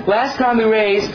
Last time we raised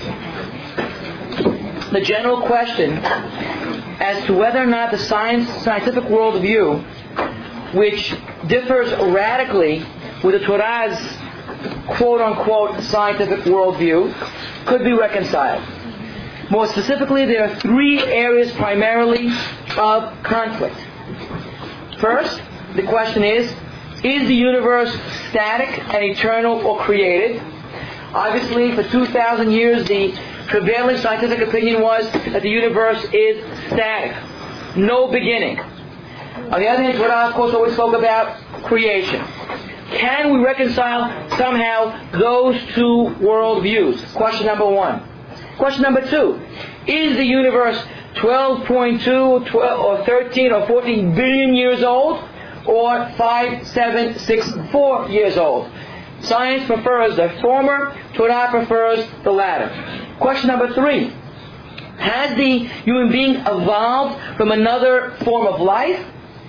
the general question as to whether or not the scientific worldview, which differs radically with the Torah's quote-unquote scientific worldview, could be reconciled. More specifically, there are three areas primarily of conflict. First, the question is the universe static and eternal or created? Obviously, for 2,000 years, the prevailing scientific opinion was that the universe is static, no beginning. On the other hand, Torah, of course, always spoke about creation. Can we reconcile somehow those two worldviews? Question number one. Question number two. Is the universe 12.2, 12, or 13 or 14 billion years old, or 5, 7, 6, 4 years old? Science prefers the former, Torah prefers the latter. Question number three. Has the human being evolved from another form of life?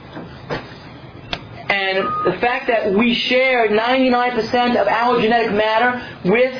And the fact that we share 99% of our genetic matter with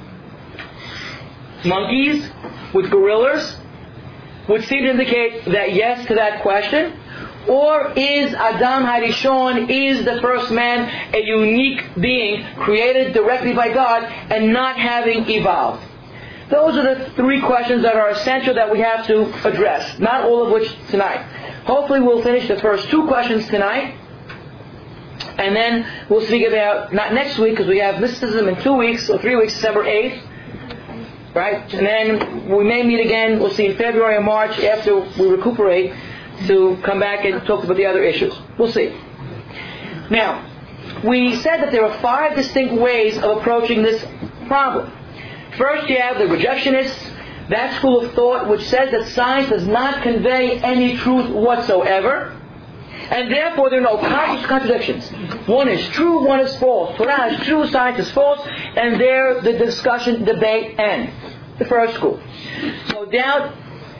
monkeys, with gorillas, would seem to indicate that yes to that question. Or is Adam Harishon, is the first man a unique being created directly by God and not having evolved? Those are the three questions that are essential that we have to address, not all of which tonight. Hopefully we'll finish the first two questions tonight, and then we'll speak about, not next week because we have mysticism in 2 weeks or 3 weeks, December 8th, right? And then we may meet again, we'll see in February or March after we recuperate, to come back and talk about the other issues. We'll see. Now, we said that there are 5 distinct ways of approaching this problem. First, you have the rejectionists, that school of thought which says that science does not convey any truth whatsoever, and therefore there are no contradictions. One is true, one is false. Torah is true, science is false, and there the discussion, debate ends. The first school. No doubt,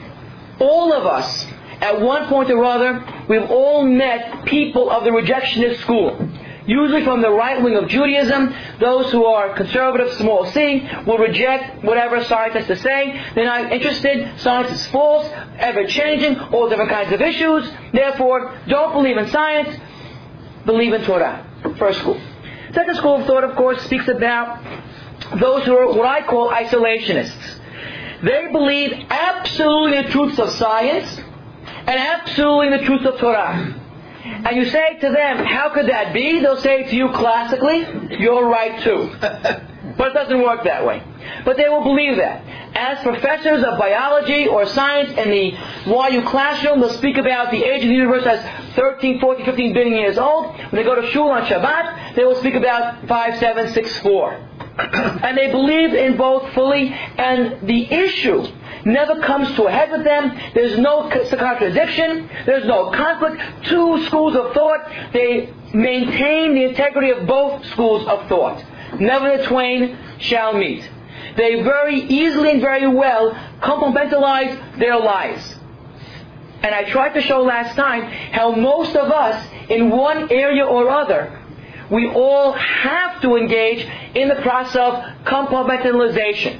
all of us, at one point or other, we've all met people of the rejectionist school. Usually from the right wing of Judaism, those who are conservative, small c, will reject whatever science has to say. They're not interested. Science is false, ever-changing, all different kinds of issues. Therefore, don't believe in science, believe in Torah. First school. Second school of thought, of course, speaks about those who are what I call isolationists. They believe absolutely in the truths of science, and absolutely in the truth of Torah. And you say to them, how could that be? They'll say to you classically, you're right too. But it doesn't work that way. But they will believe that. As professors of biology or science in the YU classroom, they'll speak about the age of the universe as 13, 14, 15 billion years old. When they go to shul on Shabbat, they will speak about 5, 7, 6, 4. And they believe in both fully, and the issue never comes to a head with them. There's no contradiction. There's no conflict. Two schools of thought. They maintain the integrity of both schools of thought. Never the twain shall meet. They very easily and very well compartmentalize their lives. And I tried to show last time how most of us, in one area or other, we all have to engage in the process of compartmentalization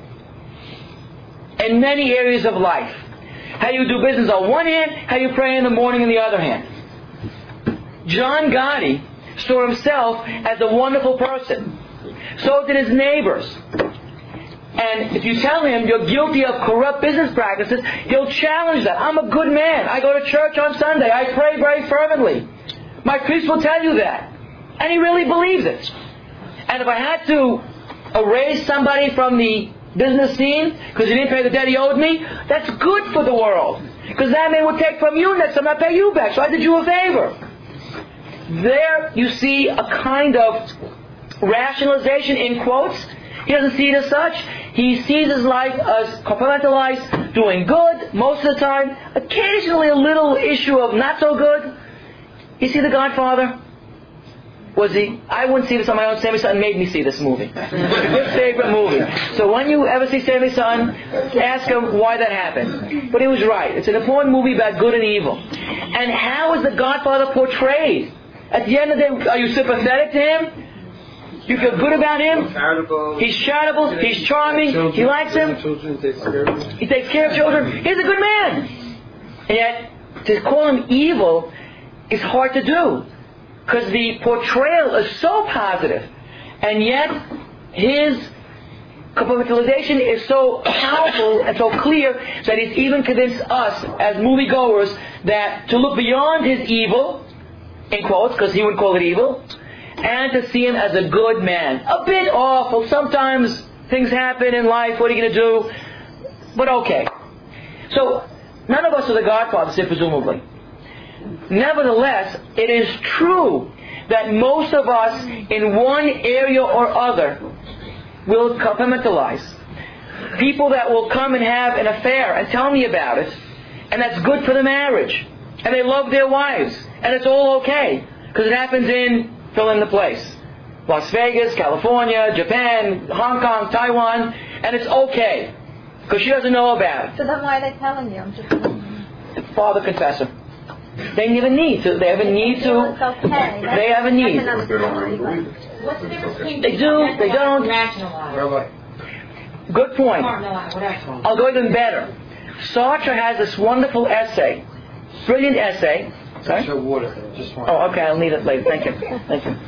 in many areas of life. How you do business on one hand, how you pray in the morning on the other hand. John Gotti saw himself as a wonderful person. So did his neighbors. And if you tell him you're guilty of corrupt business practices, he'll challenge that. I'm a good man. I go to church on Sunday. I pray very fervently. My priest will tell you that. And he really believes it. And if I had to erase somebody from the business scene because he didn't pay the debt he owed me, that's good for the world. Because that man would take from you next time, not pay you back. So I did you a favor. There you see a kind of rationalization in quotes. He doesn't see it as such. He sees his life as compartmentalized, doing good most of the time. Occasionally a little issue of not so good. You see The Godfather? I wouldn't see this on my own. Sammy Sutton made me see this movie. His favorite movie. So when you ever see Sammy Sutton, ask him why that happened. But he was right. It's an important movie about good and evil. And how is The Godfather portrayed? At the end of the day, are you sympathetic to him? You feel good about him. Charitable. He's charitable. He's charming. He likes him. He takes care of children. He's a good man. And yet, to call him evil is hard to do, because the portrayal is so positive, and yet his compartmentalization is so powerful and so clear that he's even convinced us as moviegoers that to look beyond his evil, in quotes, because he wouldn't call it evil, and to see him as a good man. A bit awful. Sometimes things happen in life. What are you going to do? But okay. So, none of us are the Godfathers here, presumably. Nevertheless, it is true that most of us, in one area or other, will compartmentalize. People that will come and have an affair and tell me about it, and that's good for the marriage, and they love their wives, and it's all okay, because it happens in fill in the place. Las Vegas, California, Japan, Hong Kong, Taiwan, and it's okay, because she doesn't know about it. So then why are they telling you? I'm just Father confessor. They even need to. They have a need to. They have a need. What's the difference between They do. They don't. rationalize? Good point. Whatever. I'll go even better. Sartre has this wonderful essay, brilliant essay. Sorry? Oh, okay. I'll need it later. Thank you. Thank you.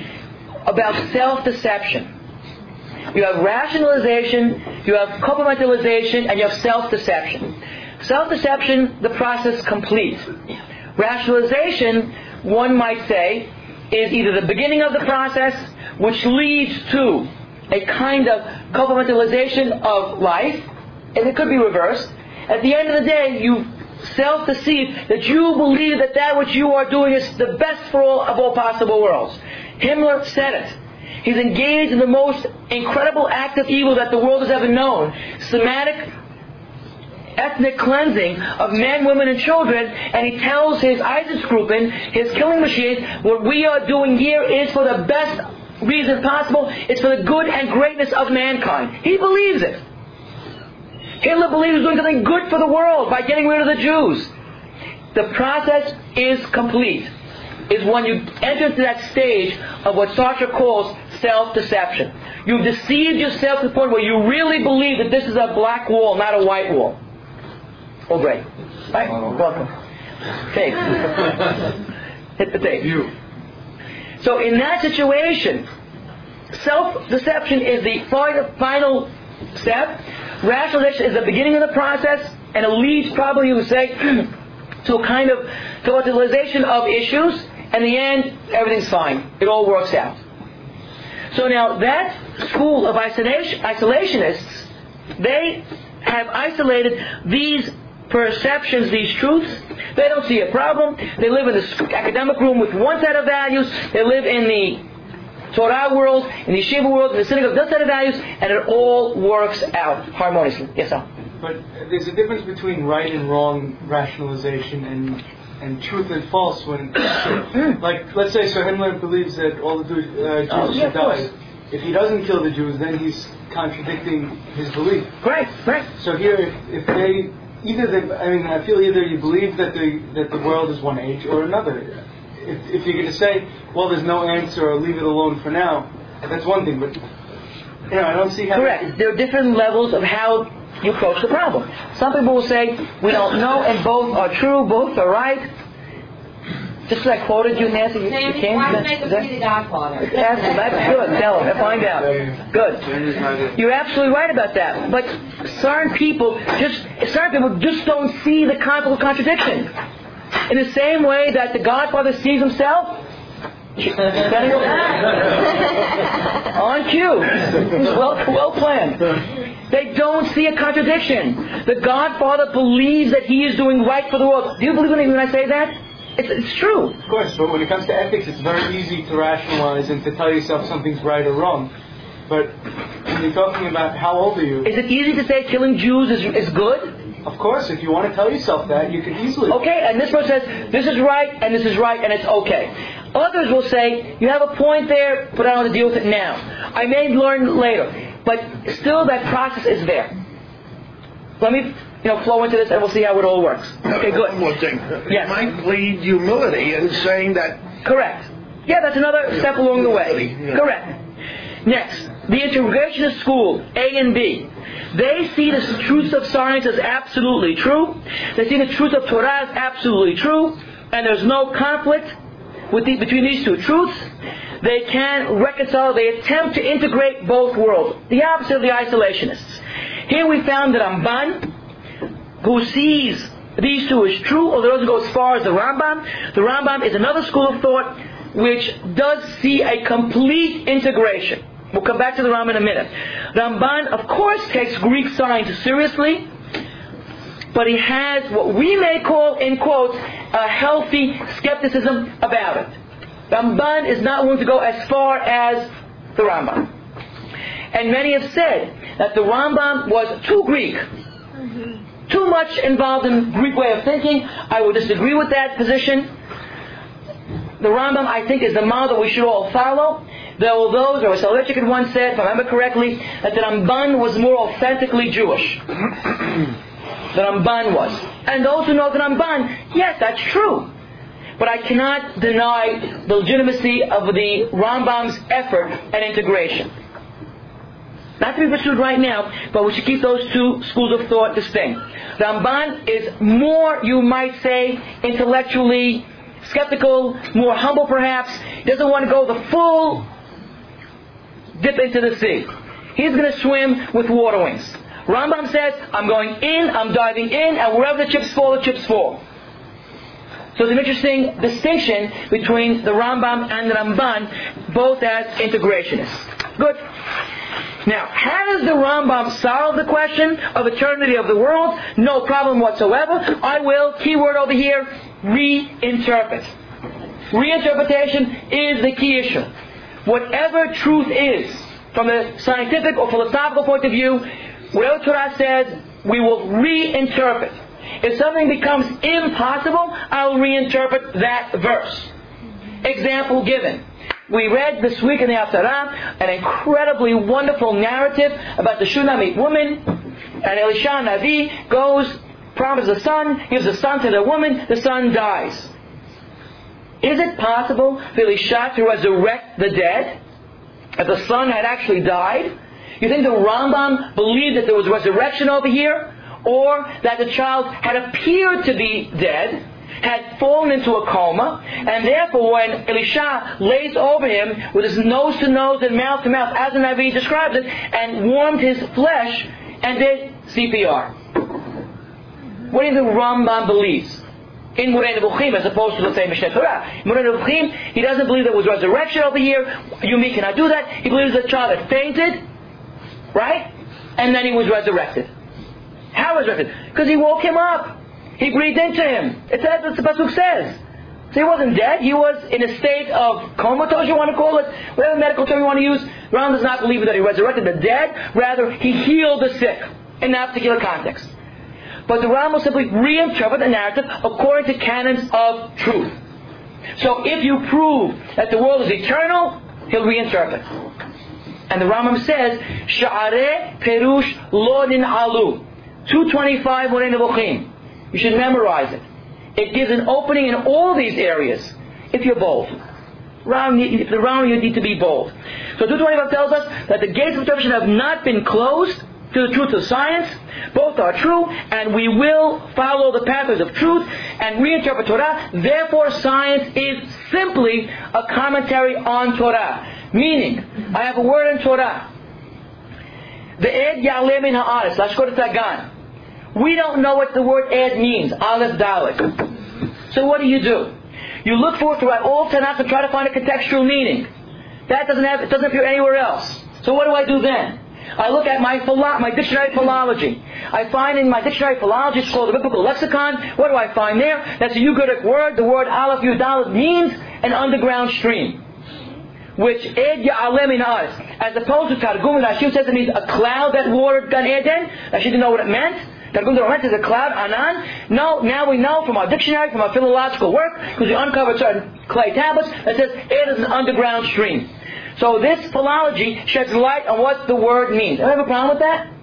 About self-deception. You have rationalization, you have compartmentalization, and you have self-deception. Self-deception, the process complete. Rationalization, one might say, is either the beginning of the process, which leads to a kind of compartmentalization of life, and it could be reversed. At the end of the day, you self-deceive that you believe that that which you are doing is the best for all of all possible worlds. Himmler said it. He's engaged in the most incredible act of evil that the world has ever known. Systematic ethnic cleansing of men, women, and children, and he tells his Einsatzgruppen, his killing machines, what we are doing here is for the best reason possible. It's for the good and greatness of mankind. He believes it. Hitler believes he's doing something good for the world by getting rid of the Jews. The process is complete. Is when you enter into that stage of what Sartre calls self-deception. You've deceived yourself to the point where you really believe that this is a black wall, not a white wall. Oh, great. Right? Welcome. Tape. Hit the tape. So in that situation, self-deception is the final step. Rationalization is the beginning of the process, and it leads probably, you would say, to a kind of totalization of issues, and in the end, everything's fine. It all works out. So now, that school of isolationists, they have isolated these perceptions, these truths. They don't see a problem. They live in the academic room with one set of values. They live in the Torah world, in the yeshiva world, in the synagogue, one set of values, and it all works out harmoniously. Yes, sir? But there's a difference between right and wrong rationalization and truth and false. When, like, let's say Sir Himmler believes that all the Jews should die. If he doesn't kill the Jews, then he's contradicting his belief. Right. So here, if they I feel either you believe that the world is one age or another. If you're going to say, well, there's no answer, or leave it alone for now, that's one thing. But I don't see how. Correct. There are different levels of how you approach the problem. Some people will say, we don't know, and both are true, both are right. Just as I quoted you, Nancy, you came. Why make him be the Godfather? That's good. Tell him. Find out. Good. You're absolutely right about that. But certain people just don't see the conflict of contradiction. In the same way that the Godfather sees himself, on cue. Well planned. They don't see a contradiction. The Godfather believes that he is doing right for the world. Do you believe me when I say that? It's true. Of course, but when it comes to ethics, it's very easy to rationalize and to tell yourself something's right or wrong. But when you're talking about how old are you? Is it easy to say killing Jews is good? Of course, if you want to tell yourself that, you can easily. Okay, and this person says, this is right, and this is right, and it's okay. Others will say, you have a point there, but I don't want to deal with it now. I may learn later. But still that process is there. Let me flow into this, and we'll see how it all works. Okay, good. One more thing. Yes. It might lead humility in saying that... Correct. Yeah, that's another step along the way. Yeah. Correct. Next, the integrationist school, A and B. They see the truths of science as absolutely true. They see the truth of Torah as absolutely true. And there's no conflict between these two truths. They can reconcile, they attempt to integrate both worlds. The opposite of the isolationists. Here we found the Ramban, who sees these two as true, although doesn't go as far as the Rambam. The Rambam is another school of thought which does see a complete integration. We'll come back to the Rambam in a minute. Ramban, of course, takes Greek science seriously, but he has what we may call, in quotes, a healthy skepticism about it. Ramban is not willing to go as far as the Rambam. And many have said that the Rambam was too Greek. Too much involved in Greek way of thinking. I would disagree with that position. The Rambam, I think, is the model that we should all follow. There were those, or Soloveitchik had once said, if I remember correctly, that the Ramban was more authentically Jewish. The Ramban was. And those who know the Ramban, yes, that's true. But I cannot deny the legitimacy of the Rambam's effort and integration. Not to be pursued right now, but we should keep those two schools of thought distinct. Ramban is more, you might say, intellectually skeptical, more humble perhaps. He doesn't want to go the full dip into the sea. He's going to swim with water wings. Rambam says, I'm going in, I'm diving in, and wherever the chips fall, the chips fall. So it's an interesting distinction between the Rambam and the Ramban, both as integrationists. Good. Now, how does the Rambam solve the question of eternity of the world? No problem whatsoever. I will, keyword over here, reinterpret. Reinterpretation is the key issue. Whatever truth is, from a scientific or philosophical point of view, whatever Torah says, we will reinterpret. If something becomes impossible, I'll reinterpret that verse. Example given. We read this week in the Haftarah an incredibly wonderful narrative about the Shunammite woman. And Elisha Navi goes, promises a son, gives a son to the woman, the son dies. Is it possible for Elisha to resurrect the dead? If the son had actually died? You think the Rambam believed that there was resurrection over here? Or that the child had appeared to be dead, had fallen into a coma, and therefore when Elisha lays over him with his nose to nose and mouth to mouth, as the Navi describes it, and warmed his flesh and did CPR. What do you think the Rambam believes? In Moreh Nevuchim, as opposed to, let's say, Mishneh Torah. In Moreh Nevuchim, he doesn't believe there was resurrection over here. Yumi cannot do that. He believes the child had fainted, right? And then he was resurrected. How was resurrected? Because he woke him up. He breathed into him. It says, what the Pasuk says. So he wasn't dead. He was in a state of comatose, you want to call it. Whatever medical term you want to use. Ram does not believe that he resurrected the dead. Rather, he healed the sick in that particular context. But the Ram will simply reinterpret the narrative according to canons of truth. So if you prove that the world is eternal, he'll reinterpret. And the Rambam says, Sha'areh Perush Lo Nin'alu. 225 Moreh Nevuchim. You should memorize it. It gives an opening in all these areas, if you're bold. The Rambam, you need to be bold. So 225 tells us that the gates of interpretation have not been closed to the truth of science. Both are true, and we will follow the pathways of truth and reinterpret Torah. Therefore, science is simply a commentary on Torah. Meaning, I have a word in Torah. Ve'ed ya'aleh min ha'aretz, lashkot tagan. We don't know what the word ed means, aleph dalet. So what do? You look for it throughout all Tanakh and try to find a contextual meaning. That it doesn't appear anywhere else. So what do I do then? I look at my dictionary philology. I find in my dictionary philology, it's called the Biblical Lexicon. What do I find there? That's a Ugaritic word. The word aleph yudalet means an underground stream. Which ed ya'aleh min ha'aretz. As opposed to Targum, Rashi says it means a cloud that watered Gan Eden. Rashi didn't know what it meant. Targum Doron is a cloud, anan. No, now we know from our dictionary, from our philological work, because we uncovered certain clay tablets, that says it is an underground stream. So this philology sheds light on what the word means. Do you have a problem with that?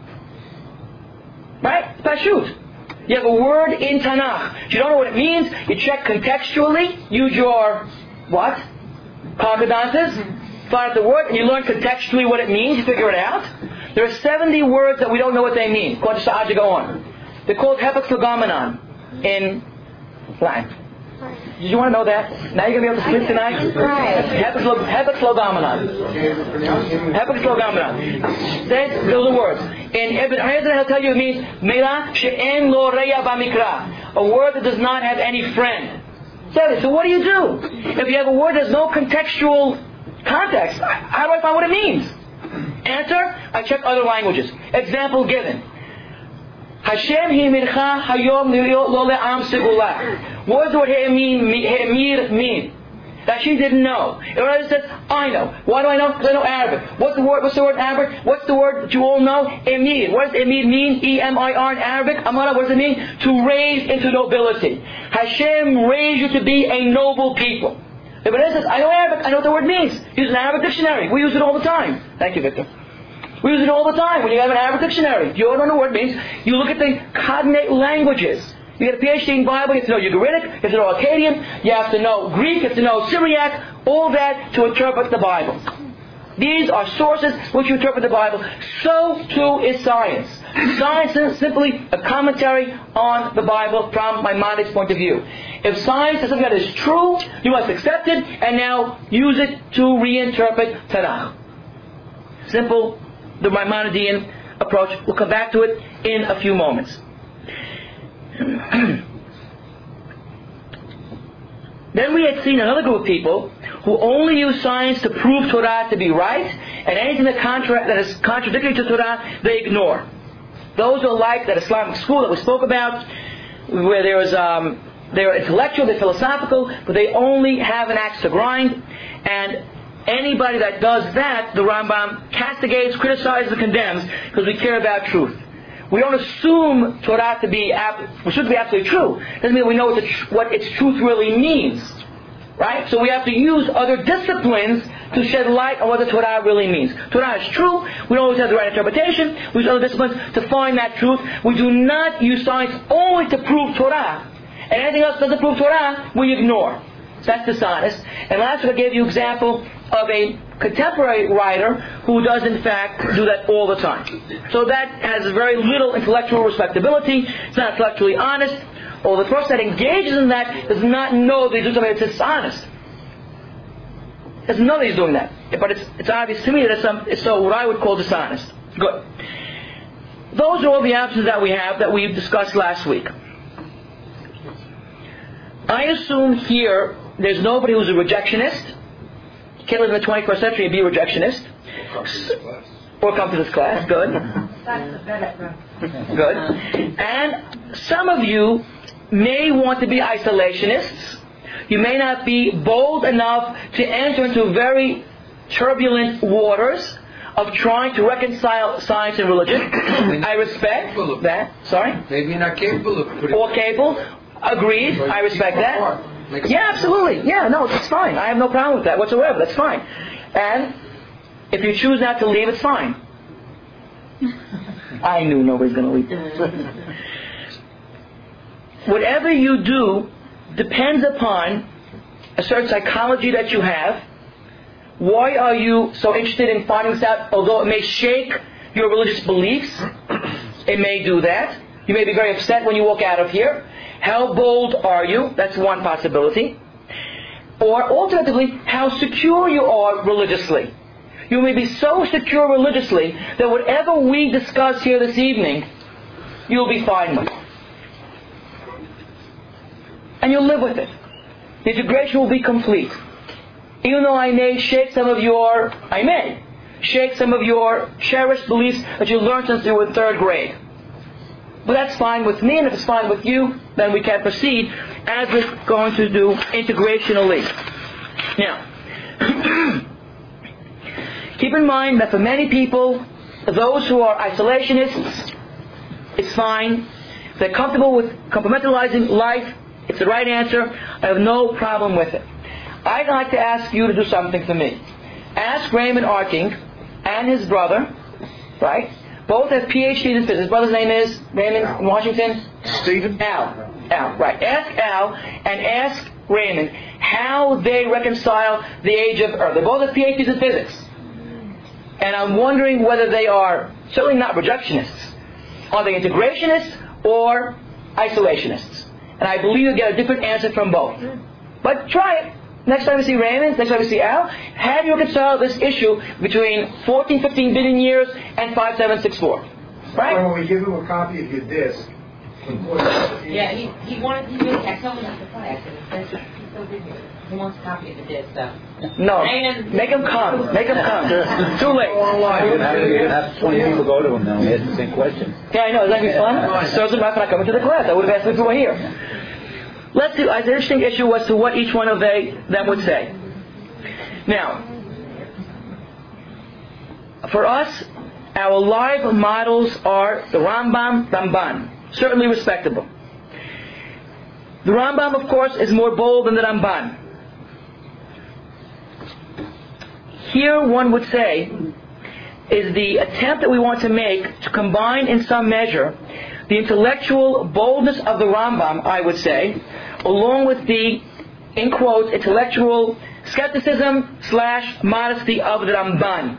Right? It's pashut. You have a word in Tanakh. You don't know what it means. You check contextually. Use your, what? Concordances. find out the word, and you learn contextually what it means, you figure it out. There are 70 words that we don't know what they mean. According to Sa'ad Gaon. They're called hepatlogomenon in Latin. Did you want to know that? Now you're going to be able to sleep tonight? Hepatlogomenon. Hepatlogomenon. Those are words. In Ibn Hazm, he'll tell you it means Mila she'en lo reya b'mikra. A word that does not have any friend. So what do you do? If you have a word that has no contextual context, how do I find what it means? Answer, I check other languages. Example given. Hashem himircha hayom lo le'am segulah. What does the word hemir mean? That she didn't know. It already says, I know. Why do I know? Because I know Arabic. What's the word in Arabic? What's the word that you all know? Emir. What does emir mean? E-M-I-R in Arabic. Amara, what does it mean? To raise into nobility. Hashem raised you to be a noble people. If it says, I know Arabic, I know what the word means. Use an Arabic dictionary. We use it all the time. Thank you, Victor. We use it all the time. When you have an Arabic dictionary, if you don't know what it means, you look at the cognate languages. You get a PhD in Bible, you have to know Ugaritic, you have to know Akkadian, you have to know Greek, you have to know Syriac, all that to interpret the Bible. These are sources which you interpret the Bible. So too is science. Science is simply a commentary on the Bible from Maimonides' point of view. If science is something that is true, you must accept it and now use it to reinterpret Tanakh. Simple, the Maimonidean approach. We'll come back to it in a few moments. Then we had seen another group of people who only use science to prove Torah to be right, and anything that is contradictory to Torah, they ignore. Those are like that Islamic school that we spoke about, where they're intellectual, they're philosophical, but they only have an axe to grind, and anybody that does that, the Rambam castigates, criticizes, and condemns, because we care about truth. We don't assume Torah to be absolutely true. Doesn't mean we know what its truth really means. Right? So we have to use other disciplines to shed light on what the Torah really means. Torah is true. We don't always have the right interpretation. We use other disciplines to find that truth. We do not use science only to prove Torah. And anything else that doesn't prove Torah, we ignore. That's dishonest. And last week I gave you an example of a contemporary writer who does in fact do that all the time. So that has very little intellectual respectability. It's not intellectually honest. Or the person that engages in that does not know that he's doing something that's dishonest. Doesn't know that he's doing that. But it's obvious to me that it's what I would call dishonest. Good. Those are all the options that we have that we discussed last week. I assume here there's nobody who's a rejectionist. You can't live in the 21st century and be a rejectionist. Or come to this class. Good. Good. And some of you may want to be isolationists. You may not be bold enough to enter into very turbulent waters of trying to reconcile science and religion. I respect that. Sorry? Maybe you're not capable of putting or capable. Agreed. I respect that. Yeah, absolutely. Yeah, no, it's fine. I have no problem with that whatsoever. That's fine. And if you choose not to leave, it's fine. I knew nobody's going to leave. Whatever you do depends upon a certain psychology that you have. Why are you so interested in finding this out? Although it may shake your religious beliefs, it may do that. You may be very upset when you walk out of here. How bold are you? That's one possibility. Or alternatively, how secure you are religiously. You may be so secure religiously that whatever we discuss here this evening, you'll be fine with. And you'll live with it. The integration will be complete. Even though I may shake some of your cherished beliefs that you learned since you were in 3rd grade. But that's fine with me, and if it's fine with you, then we can proceed as we're going to do integrationally. Now, keep in mind that for many people, those who are isolationists, it's fine. If they're comfortable with compartmentalizing life, it's the right answer. I have no problem with it. I'd like to ask you to do something for me. Ask Raymond Arking and his brother, right? Both have PhDs in physics. His brother's name is Raymond in Washington? Stephen? Al, right. Ask Al and ask Raymond how they reconcile the age of Earth. They both have PhDs in physics. And I'm wondering whether they are certainly not reductionists. Are they integrationists or isolationists? And I believe you'll get a different answer from both. But try it. Next time you see Raymond, next time you see Al, how do you reconcile this issue between 14, 15 billion years and 5764? Right? When we give him a copy of your disc, Yeah, he wanted, he really, I told him not to play. I said, he's so busy. He wants a copy of the disc, so. No. Make him come. Make him come. Too late. You can have 20 people go to him now and ask the same question. Yeah, I know. Isn't that be fun? Serves him right for not coming to the class. I would have asked him if he were here. Let's see. An interesting issue was to what each one of them would say. Now, for us, our live models are the Rambam, Ramban. Certainly respectable. The Rambam, of course, is more bold than the Ramban. Here, one would say, is the attempt that we want to make to combine in some measure the intellectual boldness of the Rambam, I would say, along with the, in quotes, intellectual skepticism / modesty of the Ramban.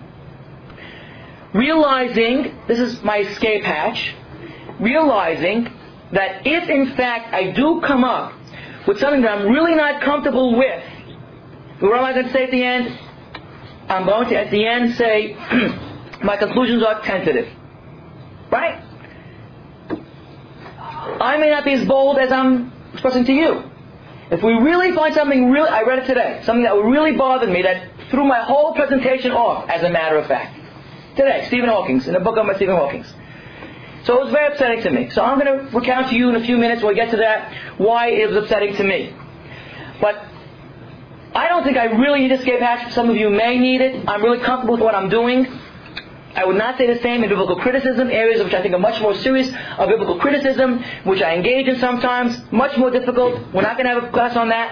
Realizing, this is my escape hatch, realizing that if in fact I do come up with something that I'm really not comfortable with, what am I going to say at the end? I'm going to at the end say, my conclusions are tentative. Right? I may not be as bold as I'm expressing to you. If we really find something really, I read it today, something that really bothered me, that threw my whole presentation off, as a matter of fact. Today, Stephen Hawking, in a book by Stephen Hawking. So it was very upsetting to me. So I'm going to recount to you in a few minutes when we get to that why it was upsetting to me. But I don't think I really need escape hatch. Some of you may need it. I'm really comfortable with what I'm doing. I would not say the same in biblical criticism, areas which I think are much more serious of biblical criticism, which I engage in sometimes, much more difficult. We're not going to have a class on that.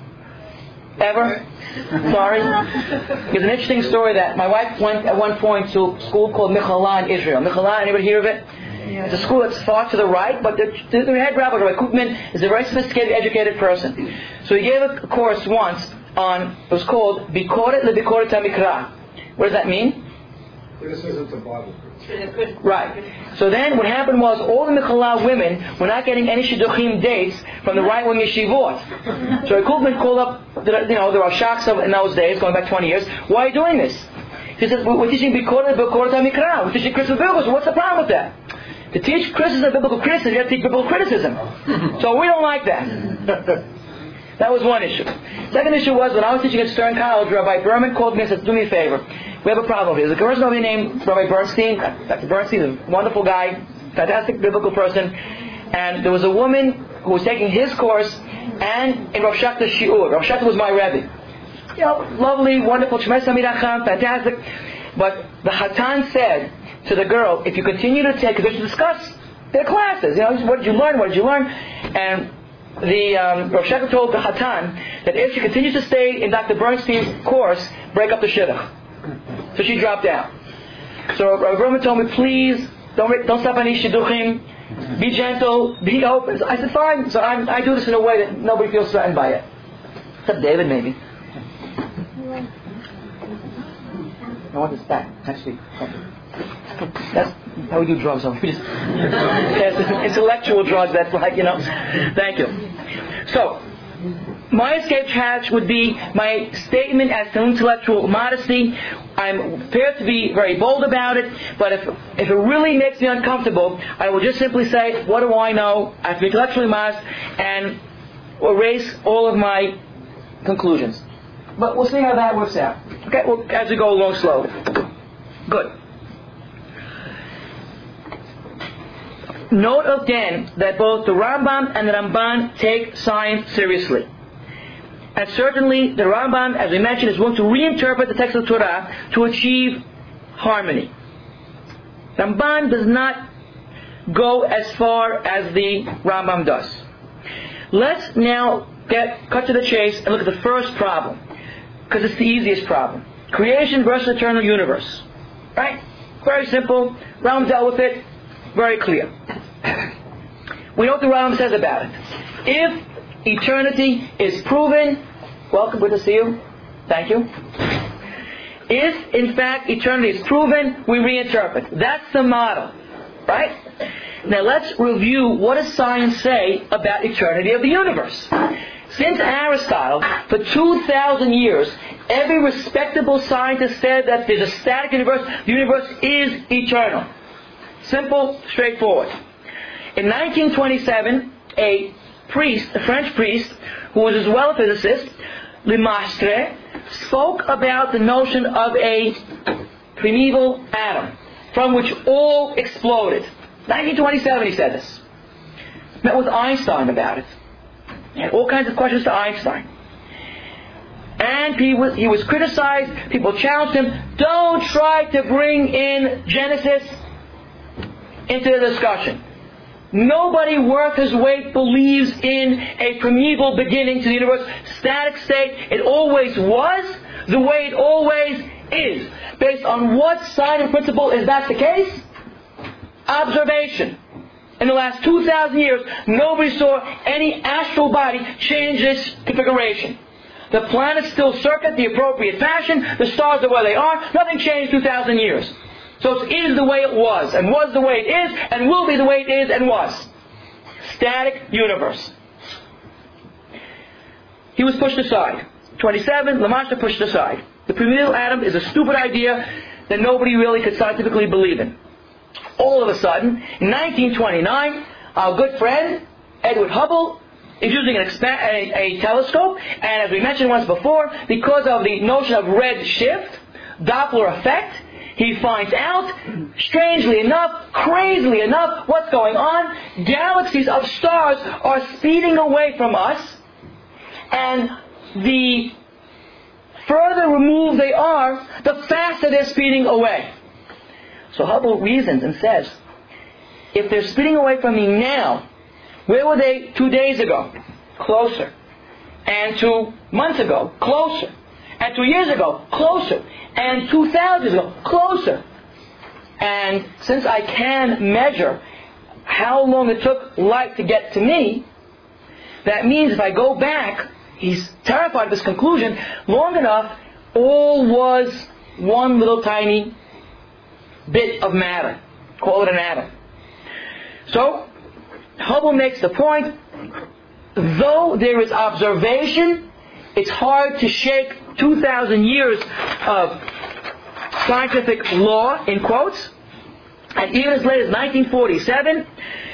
Ever. Sorry. There's an interesting story that my wife went at one point to a school called Michallah in Israel. Michallah, anybody hear of it? It's a school that's far to the right, but the head rabbi, Rabbi Koopman, is a very sophisticated, educated person. So he gave a course once on, it was called Bikoret LeBikoret HaMikra. What does that mean? Criticism to Bible. Right. So then what happened was all the Michallah women were not getting any shidduchim dates from the right-wing yeshivot. So Koopman called up, there are shocks in those days, going back 20 years. Why are you doing this? He said, we're teaching Bikoret HaMikra. We're teaching criticism. So what's the problem with that? To teach criticism, biblical criticism, you have to teach biblical criticism. So we don't like that. That was one issue. Second issue was, when I was teaching at Stern College, Rabbi Berman called me and said, do me a favor. We have a problem here. There's a person over here named Rabbi Bernstein. Dr. Bernstein is a wonderful guy, fantastic biblical person. And there was a woman who was taking his course and in Rav Shachta's shiur. Rav Shachta was my Rebbe. Lovely, wonderful, fantastic. But the Hatan said to the girl, if you continue to take, because they should discuss their classes. What did you learn? What did you learn? And the Rav Shachta told the Hatan that if she continues to stay in Dr. Bernstein's course, break up the shidduch. So she dropped out. So Rabbi Berman told me, please, don't stop any shidduchim. Be gentle, be open. So I said, fine. So I do this in a way that nobody feels threatened by it. Except David, maybe. I want this back. Actually, that's how we do drugs. We just intellectual drugs. That's like, Thank you. So, my escape hatch would be my statement as to intellectual modesty. I'm prepared to be very bold about it, but if it really makes me uncomfortable, I will just simply say, what do I know? I have to be intellectually modest and erase all of my conclusions. But we'll see how that works out. Okay, well, as we go along slowly. Good. Note again that both the Rambam and the Ramban take science seriously. And certainly the Rambam, as we mentioned, is willing to reinterpret the text of the Torah to achieve harmony. Ramban does not go as far as the Rambam does. Let's now cut to the chase and look at the first problem, because it's the easiest problem. Creation versus eternal universe. Right? Very simple. Rambam dealt with it. Very clear. We know what the Rambam says about it. If eternity is proven, welcome, good to see you, thank you. If, in fact, eternity is proven, we reinterpret. That's the model, right? Now let's review what does science say about eternity of the universe. Since Aristotle, for 2,000 years, every respectable scientist said that there's a static universe. The universe is eternal. Simple, straightforward. In 1927, a French priest, who was as well a physicist, Lemaitre, spoke about the notion of a primeval atom from which all exploded. 1927 he said this. Met with Einstein about it. He had all kinds of questions to Einstein. And he was criticized. People challenged him. Don't try to bring in Genesis into the discussion. Nobody worth his weight believes in a primeval beginning to the universe. Static state. It always was the way it always is. Based on what sign and principle is that the case? Observation. In the last 2,000 years, nobody saw any astral body change its configuration. The planets still circuit the appropriate fashion. The stars are where they are. Nothing changed 2,000 years. So it is the way it was, and was the way it is, and will be the way it is and was. Static universe. He was pushed aside. 27, Lemaitre pushed aside. The primeval atom is a stupid idea that nobody really could scientifically believe in. All of a sudden, in 1929, our good friend, Edward Hubble, is using a telescope, and as we mentioned once before, because of the notion of red shift, Doppler effect, he finds out, strangely enough, crazily enough, what's going on. Galaxies of stars are speeding away from us, and the further removed they are, the faster they're speeding away. So Hubble reasons and says, if they're speeding away from me now, where were they 2 days ago? Closer. And 2 months ago? Closer. And 2 years ago? Closer. And 2,000 years ago? Closer. And since I can measure how long it took light to get to me, that means if I go back, he's terrified of this conclusion, long enough, all was one little tiny bit of matter. Call it an atom. So, Hubble makes the point, though there is observation, it's hard to shake 2,000 years of scientific law, in quotes, and even as late as 1947,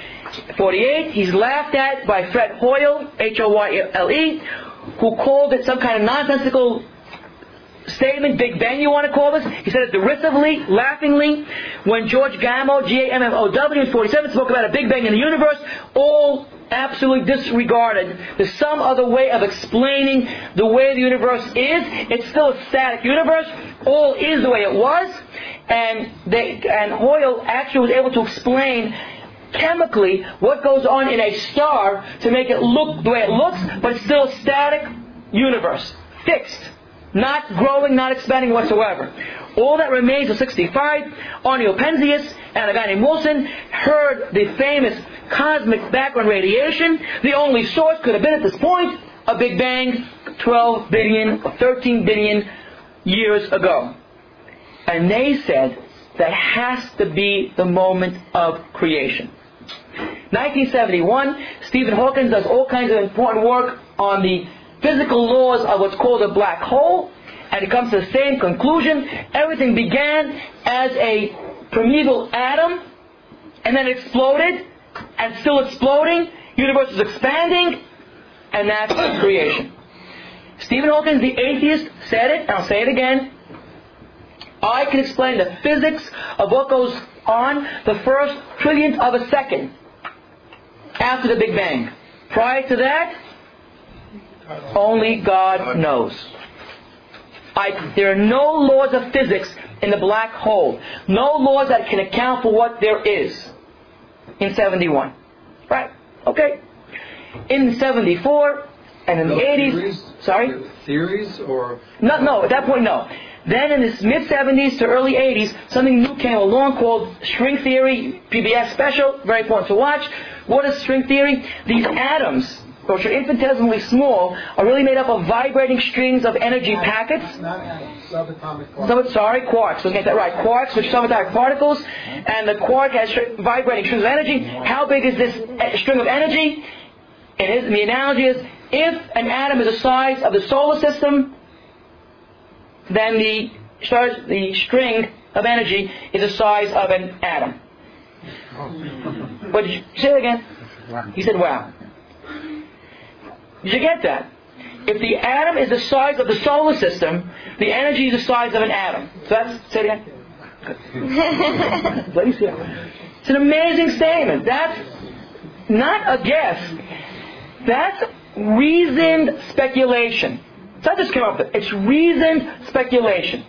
48, he's laughed at by Fred Hoyle, H-O-Y-L-E, who called it some kind of nonsensical statement, Big Bang you want to call this. He said it derisively, laughingly. When George Gamow, G-A-M-M-O-W, in 47 spoke about a Big Bang in the universe, all absolutely disregarded. There's some other way of explaining the way the universe is. It's still a static universe. All is the way it was. And Hoyle actually was able to explain chemically what goes on in a star to make it look the way it looks, but it's still a static universe. Fixed. Not growing, not expanding whatsoever. All that remains is 65. Arnie Penzias and a guy named Wilson heard the famous cosmic background radiation. The only source could have been at this point a Big Bang 12 billion or 13 billion years ago. And they said that has to be the moment of creation. 1971, Stephen Hawking does all kinds of important work on the physical laws of what's called a black hole, and it comes to the same conclusion. Everything began as a primeval atom, and then exploded, and still exploding. Universe is expanding, and that's creation. Stephen Hawking, the atheist, said it, and I'll say it again. I can explain the physics of what goes on the first trillionth of a second after the Big Bang. Prior to that, only God knows. There are no laws of physics in the black hole. No laws that can account for what there is. In 71. Right. Okay. In 74 and in the 80s. Theories? Sorry? Theories or? No, at that point, no. Then in the mid-70s to early 80s, something new came along called string theory, PBS special, very important to watch. What is string theory? These atoms which are infinitesimally small, are really made up of vibrating strings of energy packets. Not atoms, subatomic particles. Quarks. Let's get that right. Quarks, which are subatomic particles, and the quark has vibrating strings of energy. How big is this string of energy? The analogy is, if an atom is the size of the solar system, then the string of energy is the size of an atom. But did you say it again? He said, wow. Did you get that? If the atom is the size of the solar system, the energy is the size of an atom. So that's, say it again. Let me see. It's an amazing statement. That's not a guess. That's reasoned speculation. It's not just come up with it. It's reasoned speculation.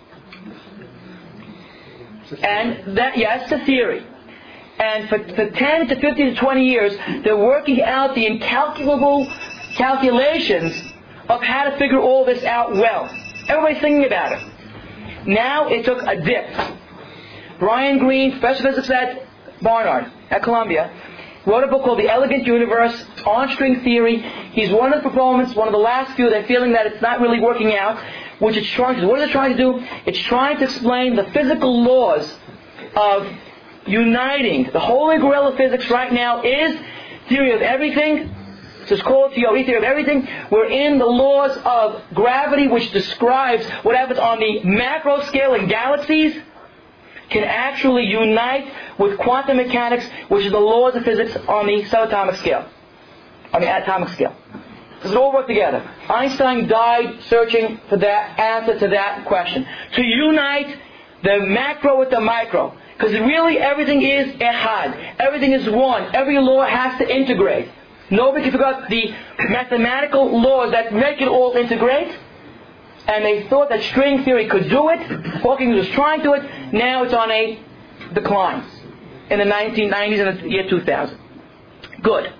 And that, it's a theory. And for 10 to 15 to 20 years, they're working out the incalculable calculations of how to figure all this out well. Everybody's thinking about it. Now it took a dip. Brian Greene, professor of physics at Barnard, at Columbia, wrote a book called The Elegant Universe on string theory. He's one of the proponents, one of the last few that are feeling that it's not really working out, which it's trying to do. What is it trying to do? It's trying to explain the physical laws of uniting. The holy grail of physics right now is theory of everything. It's called theory of everything. We're in the laws of gravity, which describes what happens on the macro scale in galaxies, can actually unite with quantum mechanics, which is the laws of physics on the subatomic scale, on the atomic scale. Does it all work together? Einstein died searching for that answer to that question. To unite the macro with the micro. Because really everything is ehad. Everything is one. Every law has to integrate. Nobody can figure out the mathematical laws that make it all integrate. And they thought that string theory could do it. Hawking was trying to it. Now it's on a decline. In the 1990s and the year 2000. Good.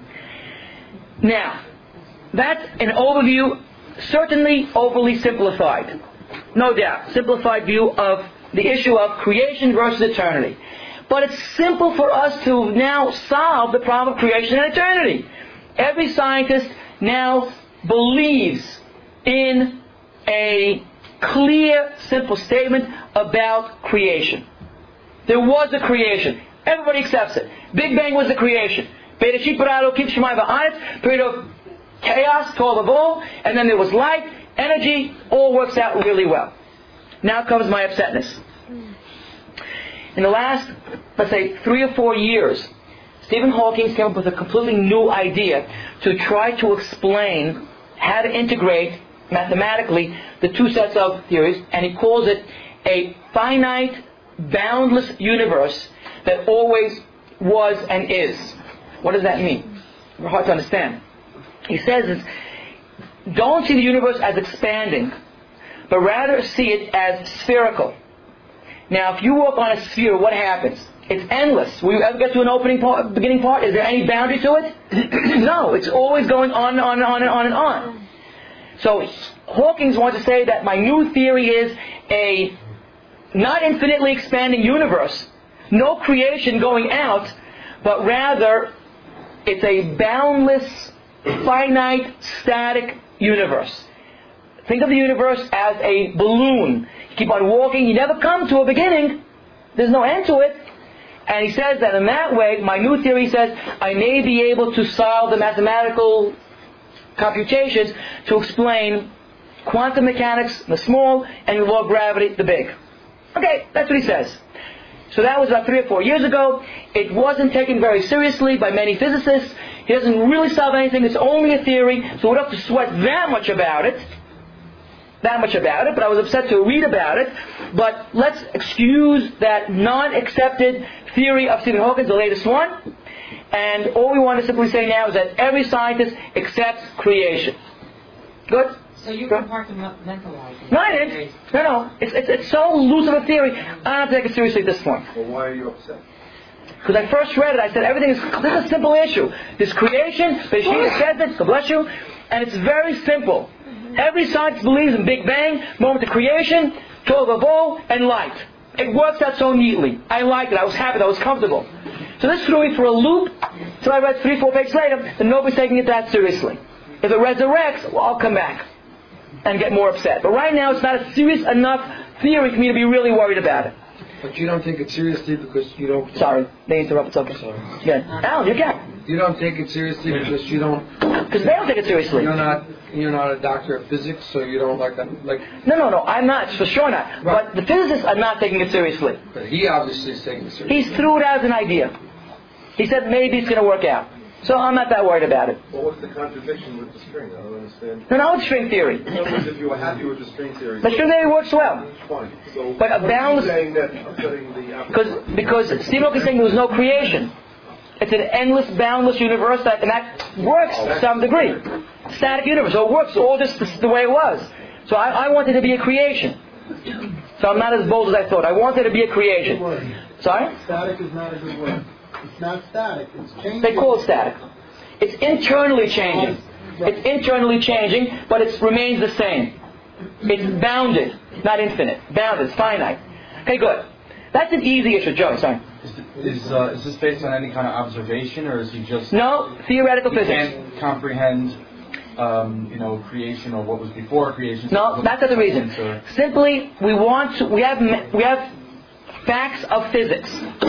Now, that's an overview, certainly overly simplified. No doubt. Simplified view of the issue of creation versus eternity. But it's simple for us to now solve the problem of creation and eternity. Every scientist now believes in a clear, simple statement about creation. There was a creation. Everybody accepts it. Big Bang was the creation. Bereshit bara Elokim Shemayim va'aretz, period of chaos, Tohu va'Vohu, and then there was light, energy, all works out really well. Now comes my upsetness. In the last, let's say, 3 or 4 years, Stephen Hawking came up with a completely new idea to try to explain how to integrate mathematically the two sets of theories, and he calls it a finite, boundless universe that always was and is. What does that mean? It's hard to understand. He says, don't see the universe as expanding, but rather see it as spherical. Now, if you walk on a sphere, what happens? It's endless. Will you ever get to an beginning part? Is there any boundary to it? No, it's always going on and on and on and on and on. So, Hawking wants to say that my new theory is a not infinitely expanding universe, no creation going out, but rather it's a boundless, finite, static universe. Think of the universe as a balloon. You keep on walking, you never come to a beginning. There's no end to it. And he says that in that way, my new theory says, I may be able to solve the mathematical computations to explain quantum mechanics, the small, and the law of gravity, the big. Okay, that's what he says. So that was about 3 or 4 years ago. It wasn't taken very seriously by many physicists. He doesn't really solve anything. It's only a theory, so we don't have to sweat that much about it. But I was upset to read about it. But let's excuse that non-accepted theory of Stephen Hawking, the latest one. And all we want to simply say now is that every scientist accepts creation. Good? So you compartmentalize it. No, I didn't. No. It's so loose of a theory, I don't have to take it seriously at this point. Well, why are you upset? Because I first read it, I said, this is a simple issue. This creation, Bereshit says it, God bless you, and it's very simple. Every scientist believes in Big Bang, moment of creation, Tohu va'Vohu, and light. It works out so neatly. I liked it. I was happy. I was comfortable. So this threw me for a loop, So I read 3-4 pages later, then nobody's taking it that seriously. If it resurrects, well, I'll come back and get more upset. But right now, it's not a serious enough theory for me to be really worried about it. But you don't take it seriously because you don't... Sorry, they interrupted. It's okay. Sorry. Yeah. Alan, you can. You don't take it seriously because you don't... Because they don't take it seriously. You're not a doctor of physics, so you don't like... No, I'm not. For sure not. Right. But the physicists are not taking it seriously. But he obviously is taking it seriously. He threw it out as an idea. He said maybe it's going to work out. So I'm not that worried about it. Well, what's the contradiction with the string? I don't understand. No, it's string theory. In other words, if you were happy with the string theory... The string theory works well. Fine. So But a boundless... saying that upsetting the apple... Because Steve Oak is saying there was no creation. It's an endless, boundless universe, and that works to some degree. Static universe, so it works all just the way it was. So I wanted to be a creation. So I'm not as bold as I thought. I wanted to be a creation. Sorry? Static is not a good word. It's not static. It's changing. They call it static. It's internally changing. It's internally changing, but it remains the same. It's bounded, not infinite. Bounded, it's finite. Okay, good. That's an easy issue. Joe, sorry. Is this based on any kind of observation, or is he just... No, theoretical physics. Can't comprehend, creation or what was before creation? No, that's not the reason. Simply, we have facts of physics.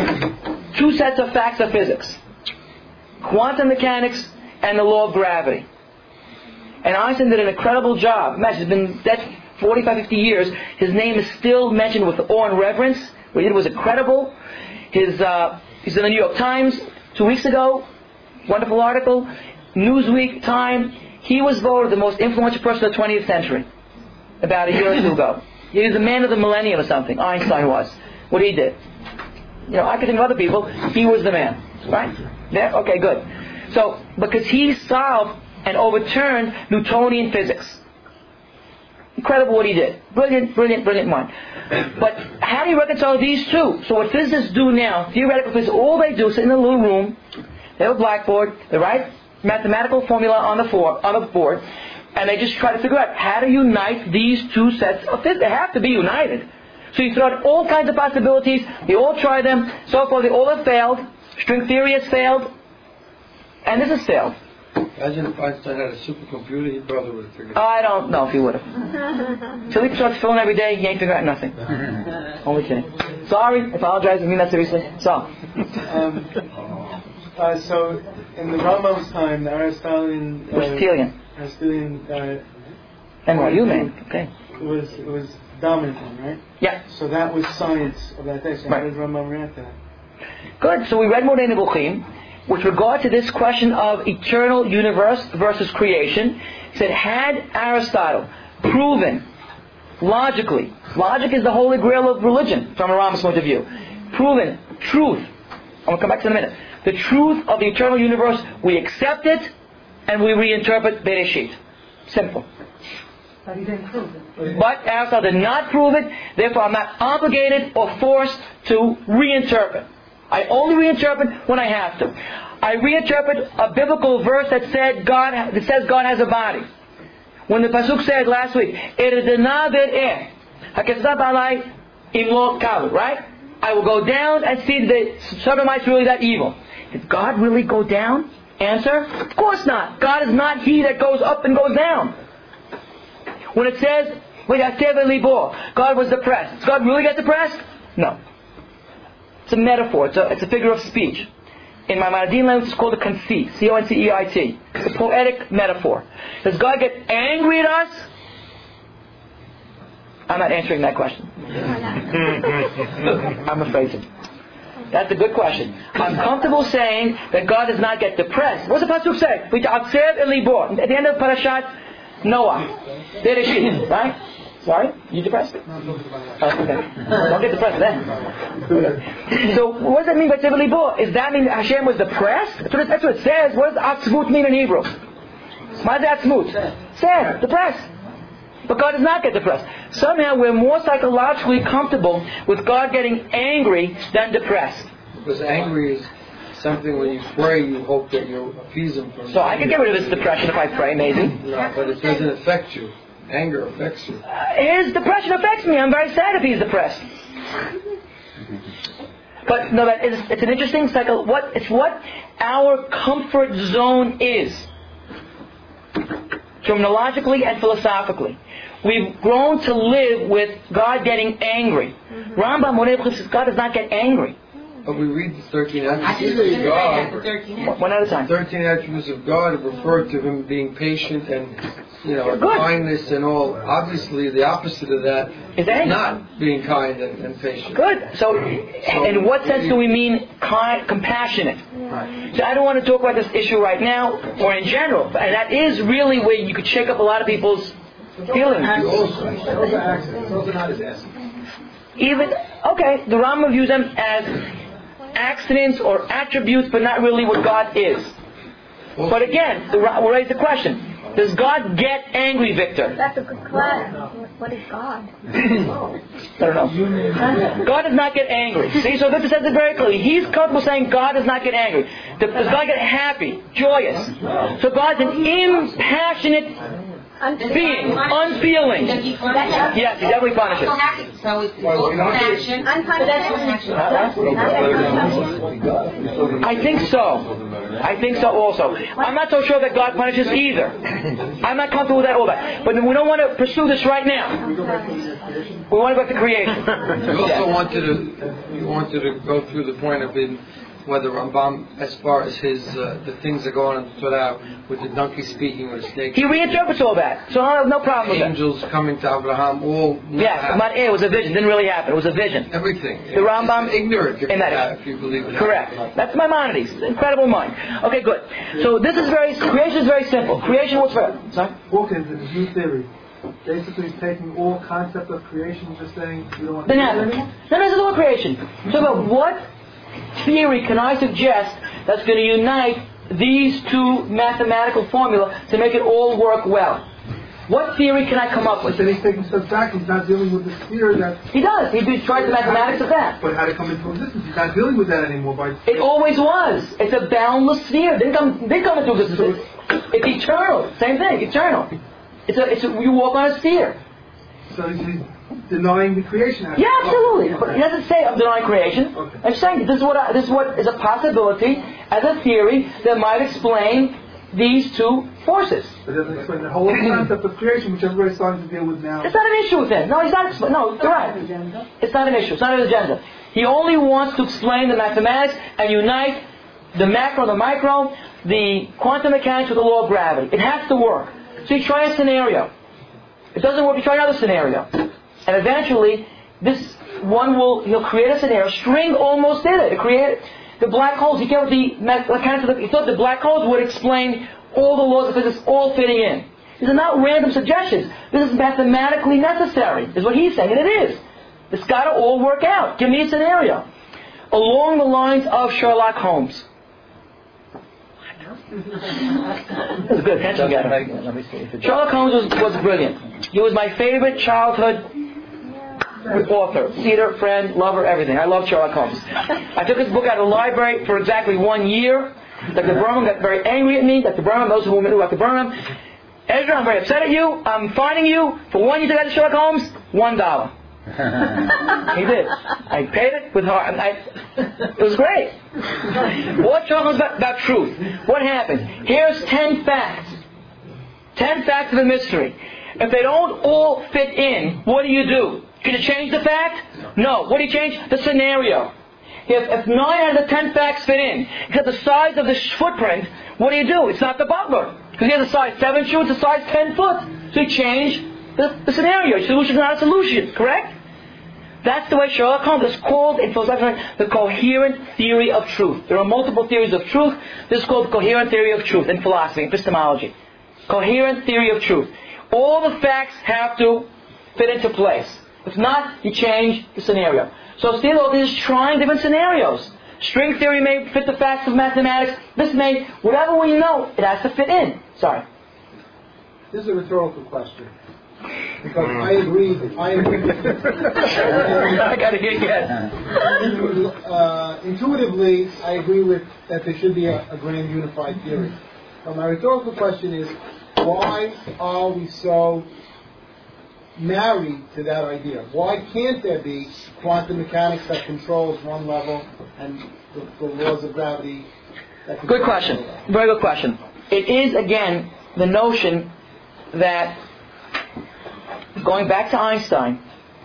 2 sets of facts of physics. Quantum mechanics and the law of gravity. And Einstein did an incredible job. Imagine, he's been dead 45, 50 years. His name is still mentioned with awe and reverence. What he did was incredible. He's in the New York Times 2 weeks ago. Wonderful article. Newsweek, Time. He was voted the most influential person of the 20th century about a year or 2 ago. He was the man of the millennium or something. Einstein was. What he did. I could think of other people. He was the man. Right? There? Okay, good. So, because he solved and overturned Newtonian physics. Incredible what he did. Brilliant, brilliant, brilliant mind. But how do you reconcile these two? So what physicists do now, theoretical physicists, all they do is sit in a little room, they have a blackboard, they write mathematical formula on the board, and they just try to figure out how to unite these 2 sets of physics. They have to be united. So you throw out all kinds of possibilities, they all try them, so far they all have failed, string theory has failed, and this has failed. Imagine if Einstein had a supercomputer, he probably would have figured it out. I don't know if he would have. Till he starts filling every day, he ain't figuring out nothing. Only kidding. Sorry, I apologize, I mean that seriously. So in the Rambam's time, the Aristotelian... Aristotelian... NYU, man. Okay. It was dominant, right? Yeah. So that was science of that day. So how did Rambam react to that? Good. So we read Moreh Nevuchim. With regard to this question of eternal universe versus creation, he said, had Aristotle proven logically, logic is the holy grail of religion from a Rambam's point of view, proven truth, I'm going to come back to it in a minute, the truth of the eternal universe, we accept it and we reinterpret Bereshit. Simple. But he didn't prove it. But Aristotle did not prove it, therefore I'm not obligated or forced to reinterpret. I only reinterpret when I have to. I reinterpret a biblical verse that says God has a body. When the pasuk said last week, right? I will go down and see the Sodomites really that evil. Did God really go down? Answer: of course not. God is not He that goes up and goes down. When it says, God was depressed, does God really get depressed? No. It's a metaphor. It's a figure of speech. In Maimonidean language, it's called a conceit. C-O-N-C-E-I-T. It's a poetic metaphor. Does God get angry at us? I'm not answering that question. I'm afraid to. That's a good question. I'm comfortable saying that God does not get depressed. What's the pasuk say? At the end of Parashat Noah. Bereshit, right? Sorry? You depressed? Okay. Don't get depressed then. So what does that mean by Tivoli Bo? Does that mean Hashem was depressed? That's what it says. What does Atzmut mean in Hebrew? What is Atzmut? Sad, depressed. But God does not get depressed. Somehow we're more psychologically comfortable with God getting angry than depressed. Because angry is something when you pray, you hope that you'll appease Him. So I can get rid of this depression if I pray, maybe. No, but it doesn't affect you. Anger affects you. His depression affects me. I'm very sad if he's depressed. But no, it's an interesting cycle. It's what our comfort zone is, terminologically and philosophically. We've grown to live with God getting angry. Rambam says God does not get angry. But we read the 13 I just attributes of God. the 13 One at a time. 13 attributes of God refer to Him being patient and, Good. kindness and all. Obviously, the opposite of that Is anger. not being kind and patient. Good. So, in what sense do we mean kind, compassionate? Right. So I don't want to talk about this issue right now, or in general. And that is really where you could shake up a lot of people's feelings. Those are accidents. Those are not His essence. Even, okay, the Rambam views them as accidents or attributes, but not really what God is. But again, we'll raise the question. Does God get angry, Victor? That's a good question. What is God? I don't know. God does not get angry. See, so Victor says it very clearly. He's comfortable saying God does not get angry. Does God get happy, joyous? So God's an impassionate being, unfeeling. Does he punish? Yes, he definitely punishes. So it's both action. I think so also. I'm not so sure that God punishes either. I'm not comfortable with that all that. But we don't want to pursue this right now. We want to go to creation. You also wanted to go through the point of whether Rambam, as far as his the things that go on in Torah with the donkey speaking or the snake, He reinterprets all that, so I have no problem with that. angels coming to Abraham, all Yes, it was a vision. Didn't really happen. It was a vision. everything. The Rambam It's ignorant in that if you believe it. Correct. That's Maimonides. Incredible mind. Okay, good. So this is creation is very simple. Creation was for... Sorry? Hawkins in his new theory. Basically, he's taking all concept of creation and just saying you don't want to Didn't do it happen. anymore. No, this is all creation. So about what theory can I suggest that's going to unite these two mathematical formula to make it all work well? What theory can I come up with? But then he's taking steps back. He's not dealing with the sphere that. He does. He tries the mathematics of that. But how to come into existence? He's not dealing with that anymore. By It always was. It's a boundless sphere. Didn't come into existence. It's eternal. Same thing. Eternal. You walk on a sphere. so he's denying the creation aspect. Yeah, absolutely. But he doesn't say I'm denying creation. Okay. I'm saying this is what is a possibility as a theory that might explain these two forces. But it doesn't explain the whole concept of creation, which everybody's starting to deal with now. It's not an issue with him. No, he's not. No, you're right. It's not an issue. It's not an agenda. He only wants to explain the mathematics and unite the macro and the micro, the quantum mechanics with the law of gravity. It has to work. So you try a scenario. It doesn't work. You try another scenario. And eventually, he'll create a scenario. String almost did it. It created the black holes. He came with the mechanics of he thought the black holes would explain all the laws of physics all fitting in. These are not random suggestions. This is mathematically necessary, is what he's saying, and it is. It's got to all work out. Give me a scenario. Along the lines of Sherlock Holmes. That's a good attention getter. Let me see. Sherlock Holmes was brilliant. He was my favorite childhood author, reader, friend, lover, everything. I love Sherlock Holmes. I took his book out of the library for exactly 1 year. Dr. Berman got very angry at me. Dr. Berman, those who knew Dr. Berman, Ezra, I'm very upset at you. I'm fining you for 1 year to get Sherlock Holmes. $1. He did. I paid it with heart. It was great. What Sherlock Holmes about truth? What happened? Here's 10 facts. 10 facts of the mystery. If they don't all fit in, what do? Can you change the fact? No. What do you change? The scenario. If 9 out of the 10 facts fit in, except the size of the footprint, what do? It's not the butler. Because he has a size 7 shoe, it's a size 10 foot. So you change the scenario. Solution is not a solution, correct? That's the way Sherlock Holmes is called in philosophy the coherent theory of truth. There are multiple theories of truth. This is called the coherent theory of truth in philosophy, epistemology. Coherent theory of truth. All the facts have to fit into place. If not, you change the scenario. So Steele is trying different scenarios. String theory may fit the facts of mathematics. This may, whatever we know, it has to fit in. Sorry. This is a rhetorical question. Because I agree. I got to hear it. Intuitively, I agree with that there should be a grand unified theory. But my rhetorical question is, why are we so married to that idea? Why can't there be quantum mechanics that controls one level and the laws of gravity that control Good question. Very good question. It is, again, the notion that, going back to Einstein,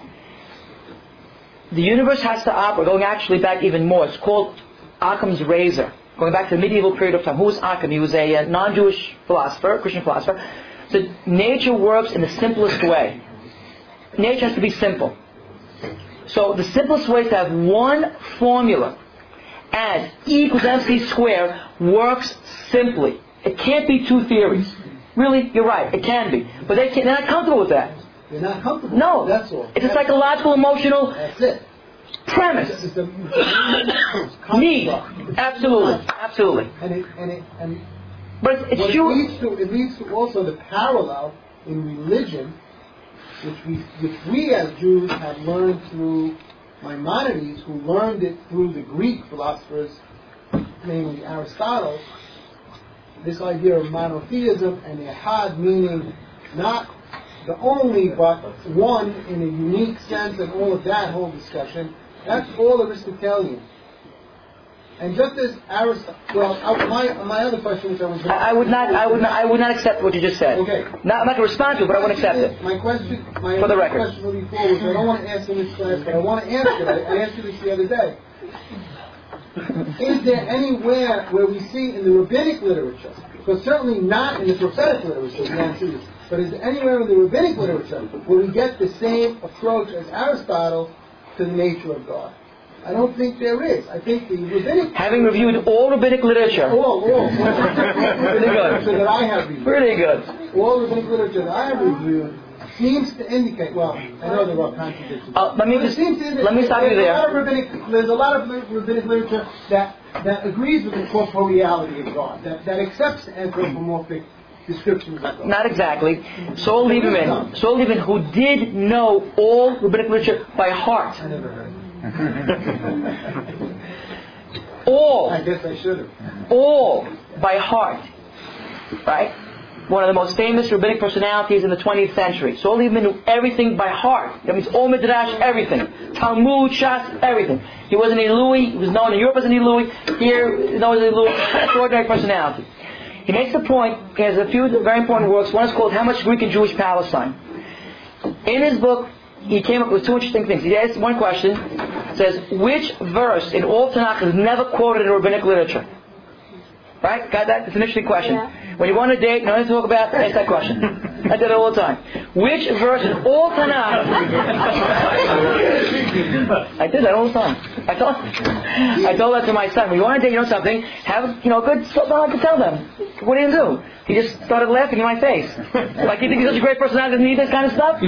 the universe has to operate, going actually back even more. It's called Occam's razor. Going back to the medieval period of time. Who was Occam? He was a non-Jewish philosopher, Christian philosopher. So nature works in the simplest way. Nature has to be simple. So the simplest way is to have one formula as E equals mc squared works simply. It can't be two theories. Really, you're right, it can be. But they're not comfortable with that. They're not comfortable. No. That's all. It's a psychological, emotional That's it. premise. It's a Need. Absolutely. And But it's what true. it leads to also the parallel in religion, which we as Jews have learned through Maimonides, who learned it through the Greek philosophers, namely Aristotle. This idea of monotheism and Ehad, meaning not the only but one in a unique sense, and all of that whole discussion, that's all Aristotelian. And just as Aristotle, my other question, which I would not accept what you just said. Okay. I'm not going to respond to it, but I won't accept it. My question, For the record. question before, which I don't want to ask in this class, but I want to ask it. I asked you this the other day. Is there anywhere where we see in the rabbinic literature, because certainly not in the prophetic literature, we don't see this, but is there anywhere in the rabbinic literature where we get the same approach as Aristotle to the nature of God? I don't think there is. I think the rabbinic... Having reviewed all rabbinic literature. All. Pretty good. That I have reviewed. Pretty good. All rabbinic literature that I have reviewed seems to indicate, well, I know there are contradictions. Let me stop you there. There's a lot of rabbinic literature that agrees with the corporeality of God, that accepts anthropomorphic descriptions of God. Not exactly. Saul Lieberman, who did know all rabbinic literature by heart. I never heard. All. I guess I should have. All by heart. Right? One of the most famous rabbinic personalities in the 20th century. Saul Lieberman knew everything by heart. That means all Midrash, everything. Talmud, Shas, everything. He was an Elui. He was known in Europe as an Elui. Here, known as an Elui. Extraordinary personality. He makes the point, he has a few very important works. One is called How Much Greek and Jewish Palestine. In his book, he came up with two interesting things. He asked one question. It says, which verse in all Tanakh is never quoted in rabbinic literature? Right? Got that? It's an interesting question. Yeah. When you want a date, nothing to talk about, ask that question. I did it all the time. Which verse in all Tanakh? I did that all the time. I told that to my son. When you want to date, something, have good something to tell them. What do you do? He just started laughing in my face. Like, you think he's such a great personality, doesn't need this kind of stuff?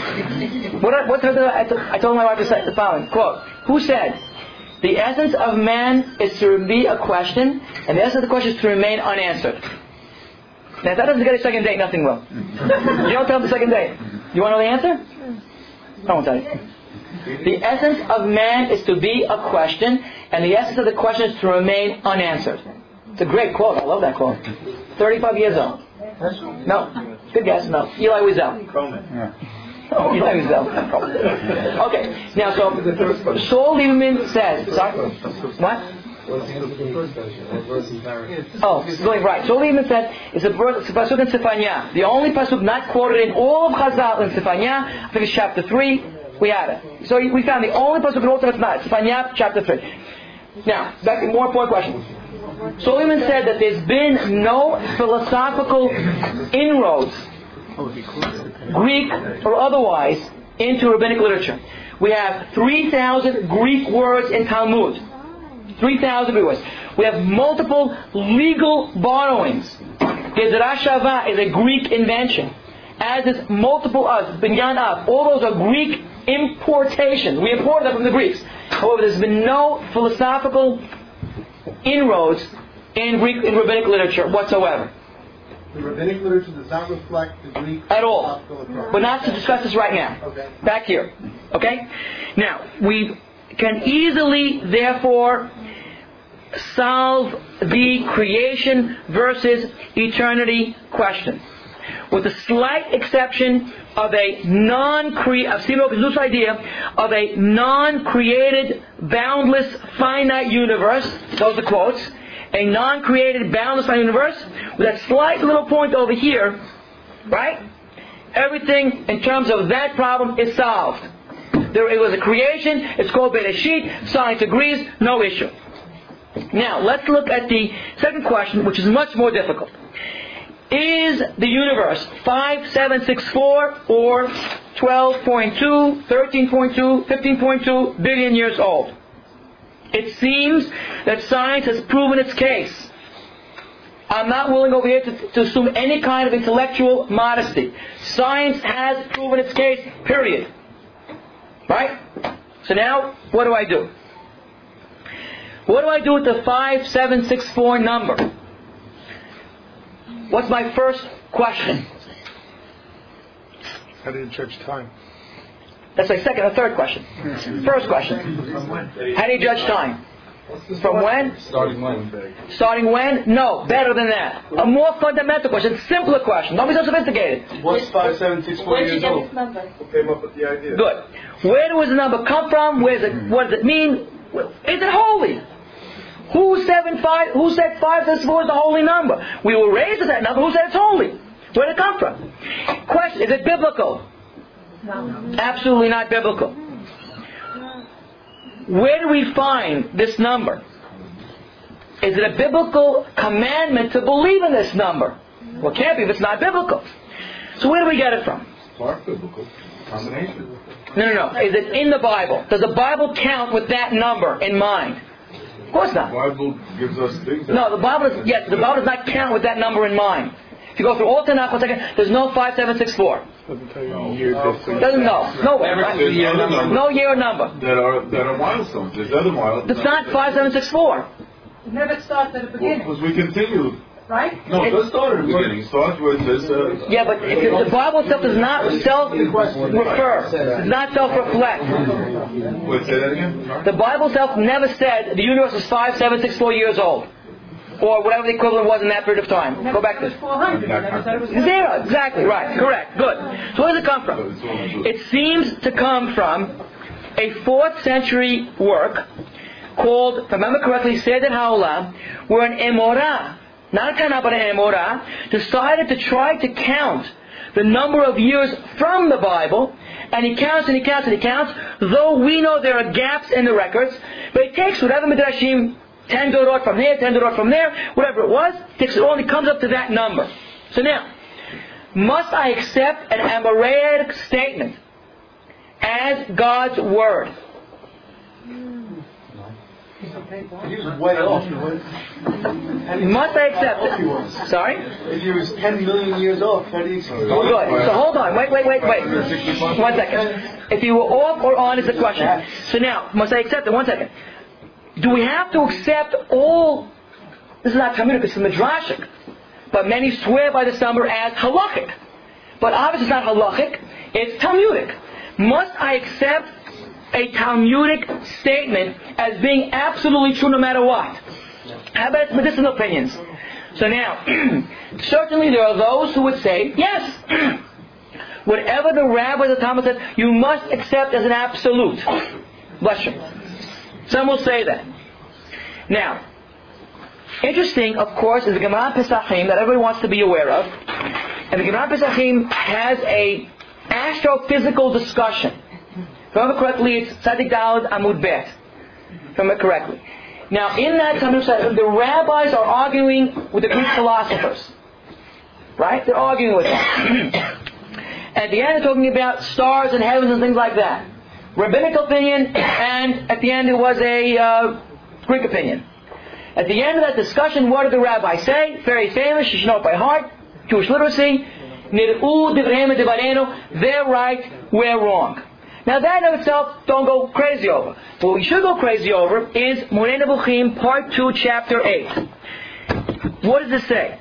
I told my wife the following, quote, who said, the essence of man is to be a question, and the essence of the question is to remain unanswered. Now, if that doesn't get a second date, nothing will. You don't tell him the second date. You want to know the answer? I won't tell you. The essence of man is to be a question, and the essence of the question is to remain unanswered. It's a great quote. I love that quote. 35 years old. No. Good guess. No. Eli Wiesel. Oh, Eli Wiesel. Okay. Now, so Saul Lieberman says. Sorry. What? Oh, going right. So Lieberman said it's a pasuk in Sifanya. The only pasuk not quoted in all of Chazal in Sifanya. I think it's chapter 3. We had it. So we found the only pasuk in all that's not Sifanya, chapter 3. Now, back to more important question. Lieberman said that there's been no philosophical inroads, Greek or otherwise, into rabbinic literature. We have 3,000 Greek words in Talmud. 3,000 Greek words. We have multiple legal borrowings. Gezerah Shavah is a Greek invention. As is multiple Binyan Av. All those are Greek importations. We imported them from the Greeks. However, there's been no philosophical inroads in rabbinic literature whatsoever. The rabbinic literature does not reflect the Greek at all. We're not to discuss this right now. Okay. Back here. Okay? Now, we can easily, therefore, solve the creation versus eternity question. with the slight exception of a loose idea of a non-created, boundless, finite universe. Those are quotes. A non-created, boundless, finite universe with that slight little point over here, right? Everything in terms of that problem is solved. It was a creation. It's called Bereshit. Science agrees. No issue. Now, let's look at the second question, which is much more difficult. Is the universe 5764 or 12.2, 13.2, 15.2 billion years old? It seems that science has proven its case. I'm not willing over here to assume any kind of intellectual modesty. Science has proven its case, period. Right? So now, what do I do? What do I do with the 5764 number? What's my first question? How do you judge time? That's my second or third question. First question. How do you judge time? From when? Starting when? Starting when? No, better than that. A more fundamental question, simpler question. Don't be so sophisticated. What's 5764 years old? Who came up with the idea? Good. Where does the number come from? What does it mean? Is it holy? Who said 564 is the holy number? We were raised with that number. Who said it's holy? Where did it come from? Question, is it biblical? No. Absolutely not biblical. Where do we find this number? Is it a biblical commandment to believe in this number? Well, it can't be if it's not biblical. So where do we get it from? Part biblical. Combination. No. Is it in the Bible? Does the Bible count with that number in mind? Of course not. The Bible gives us things. No, the Bible does not count with that number in mind. If you go through all Tanakh, there's no 5764. Doesn't tell you year difference. Doesn't know. Nowhere. Right? No year or number. That are milestones. There's other milestones. It's not 5764. It never starts at the beginning. Because we continue. Right? No, it does start at the beginning. It starts with this. Yeah, but if the Bible itself does not self-refer. Does not self-reflect. Wait, say that again? The Bible itself never said the universe is 5764 years old. Or whatever the equivalent was in that period of time. Go back to this. 400. Never said it was Zero. Exactly. Right. Correct. Good. So where does it come from? It seems to come from a 4th century work called, if I remember correctly, Seder HaOlam, where an Emorah, not a Tanakh but an Emorah, decided to try to count the number of years from the Bible, and he counts, though we know there are gaps in the records, but he takes whatever Midrashim, 10 dorot from here, 10 dorot from there, whatever it was, takes it all and he comes up to that number. So now, must I accept an Amoraic statement as God's word? He was way off. Must I accept it? Sorry? If he was 10 million years off, how do you accept it? Good. So hold on. Wait. 1 second. If you were off or on is the question. So now, must I accept it? 1 second. Do we have to accept all? This is not Talmudic, it's Midrashic. But many swear by this number as halachic. But obviously it's not halachic, it's Talmudic. Must I accept a Talmudic statement as being absolutely true no matter what? How about its medicinal opinions? So now, certainly there are those who would say, yes, whatever the rabbi, the Talmud says, you must accept as an absolute. Bless you. Some will say that. Now, interesting, of course, is the Gemara Pesachim that everybody wants to be aware of. And the Gemara Pesachim has a astrophysical discussion. If I remember correctly, it's Tzadik Daled Amud Bet. If I remember correctly. Now, in that Talmud, the rabbis are arguing with the Greek philosophers. Right? They're arguing with them. At the end, they're talking about stars and heavens and things like that. Rabbinical opinion, and at the end it was a Greek opinion. At the end of that discussion, what did the rabbi say? Very famous, you should know it by heart, Jewish literacy. Nir'u divrei devarenu, they're right, we're wrong. Now that in itself, don't go crazy over. What we should go crazy over is Moreh Nevuchim, part 2, chapter 8. What does it say?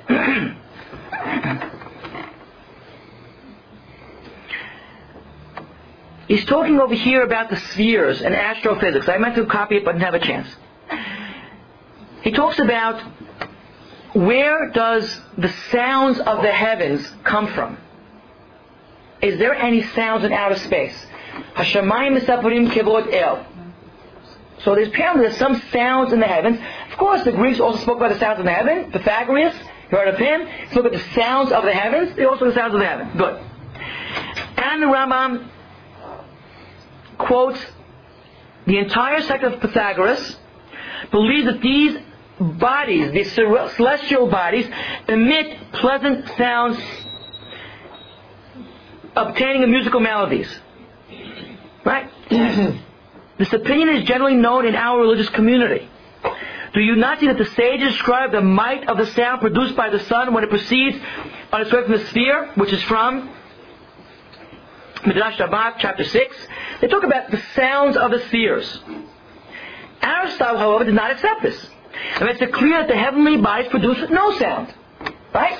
He's talking over here about the spheres and astrophysics. I meant to copy it but didn't have a chance. He talks about where does the sounds of the heavens come from? Is there any sounds in outer space? Hashamayim misapurim kevod el. So there's some sounds in the heavens. Of course, the Greeks also spoke about the sounds of the heaven. Pythagoras, you heard of him? He spoke about the sounds of the heavens. They also the sounds of the heaven. Good. And the Rambam quotes the entire sect of Pythagoras, believes that these bodies, these celestial bodies, emit pleasant sounds obtaining of musical melodies. Right? This opinion is generally known in our religious community. Do you not see that the sages describe the might of the sound produced by the sun when it proceeds on its way from the sphere, which is from Midrash Rabbah, chapter 6? They talk about the sounds of the spheres. Aristotle, however, did not accept this. It makes it clear that the heavenly bodies produce no sound. Right?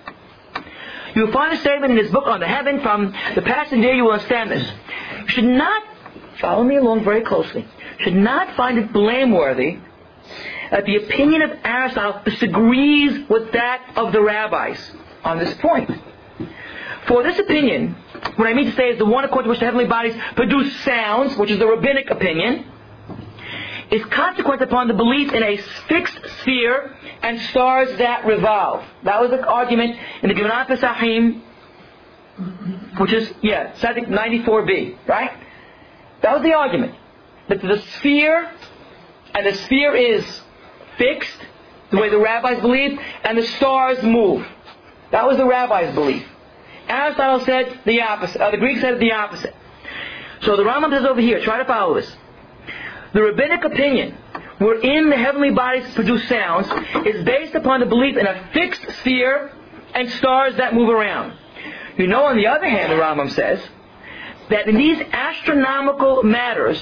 You will find a statement in his book on the heaven. From the passage there you will understand this. You should not, follow me along very closely, should not find it blameworthy that the opinion of Aristotle disagrees with that of the rabbis on this point. For this opinion, what I mean to say is the one according to which the heavenly bodies produce sounds, which is the rabbinic opinion, is consequent upon the belief in a fixed sphere and stars that revolve. That was the argument in the Gemara Pesachim, which is, Tzaddik 94b, right? That was the argument. That the sphere, and the sphere is fixed, the way the rabbis believe, and the stars move. That was the rabbis' belief. Aristotle said the opposite. The Greeks said the opposite. So the Rambam says over here, try to follow this. The rabbinic opinion, wherein the heavenly bodies produce sounds, is based upon the belief in a fixed sphere and stars that move around. You know, on the other hand, the Rambam says, that in these astronomical matters,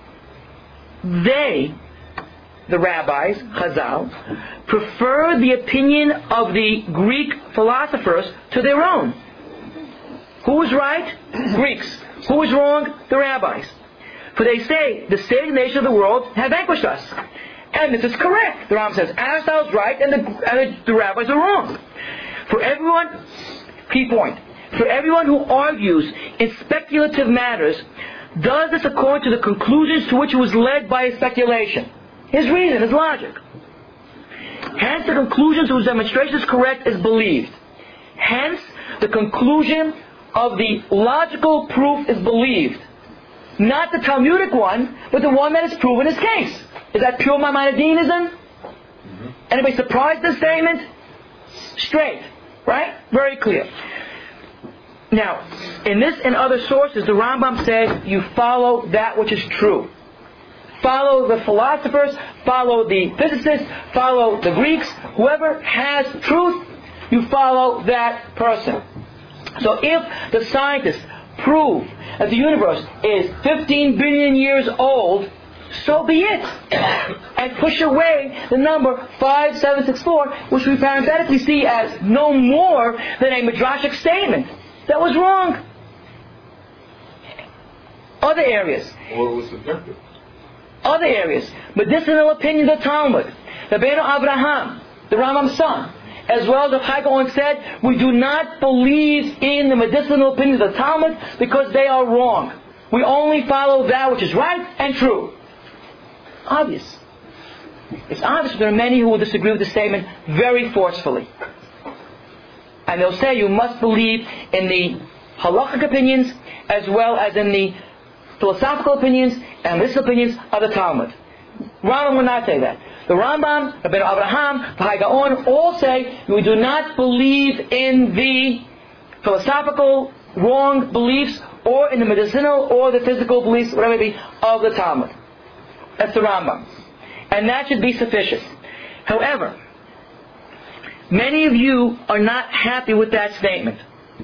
they, the rabbis, Chazal, prefer the opinion of the Greek philosophers to their own. Who is right? Greeks. Who is wrong? The rabbis. For they say, the state and nation of the world have vanquished us. And this is correct. The Rambam says, Aristotle's right and the rabbis are wrong. For everyone, key point, for everyone who argues in speculative matters, does this according to the conclusions to which he was led by his speculation. His reason, his logic. Hence, the conclusion to whose demonstration is correct is believed. Hence, the conclusion of the logical proof is believed. Not the Talmudic one, but the one that is proven his case. Is that pure Maimonideanism? Anybody surprised at this statement? Straight. Right? Very clear. Now, in this and other sources, the Rambam said, you follow that which is true. Follow the philosophers, follow the physicists, follow the Greeks. Whoever has truth, you follow that person. So if the scientists prove that the universe is 15 billion years old, so be it. And push away the number 5764, which we parenthetically see as no more than a midrashic statement. That was wrong. Other areas. Or it was subjective. Other areas. Medicinal opinions of Talmud. The Rabbeinu Abraham, the Rambam's son, as well as the Chaim Gaon said, we do not believe in the medicinal opinions of Talmud because they are wrong. We only follow that which is right and true. Obvious. It's obvious that there are many who will disagree with the statement very forcefully. And they'll say you must believe in the halachic opinions as well as in the philosophical opinions and religious opinions of the Talmud. Rambam will not say that. The Rambam, the Rabbeinu Abraham, the Chaim Gaon all say we do not believe in the philosophical wrong beliefs or in the medicinal or the physical beliefs, whatever it be, of the Talmud. That's the Rambam. And that should be sufficient. However, many of you are not happy with that statement.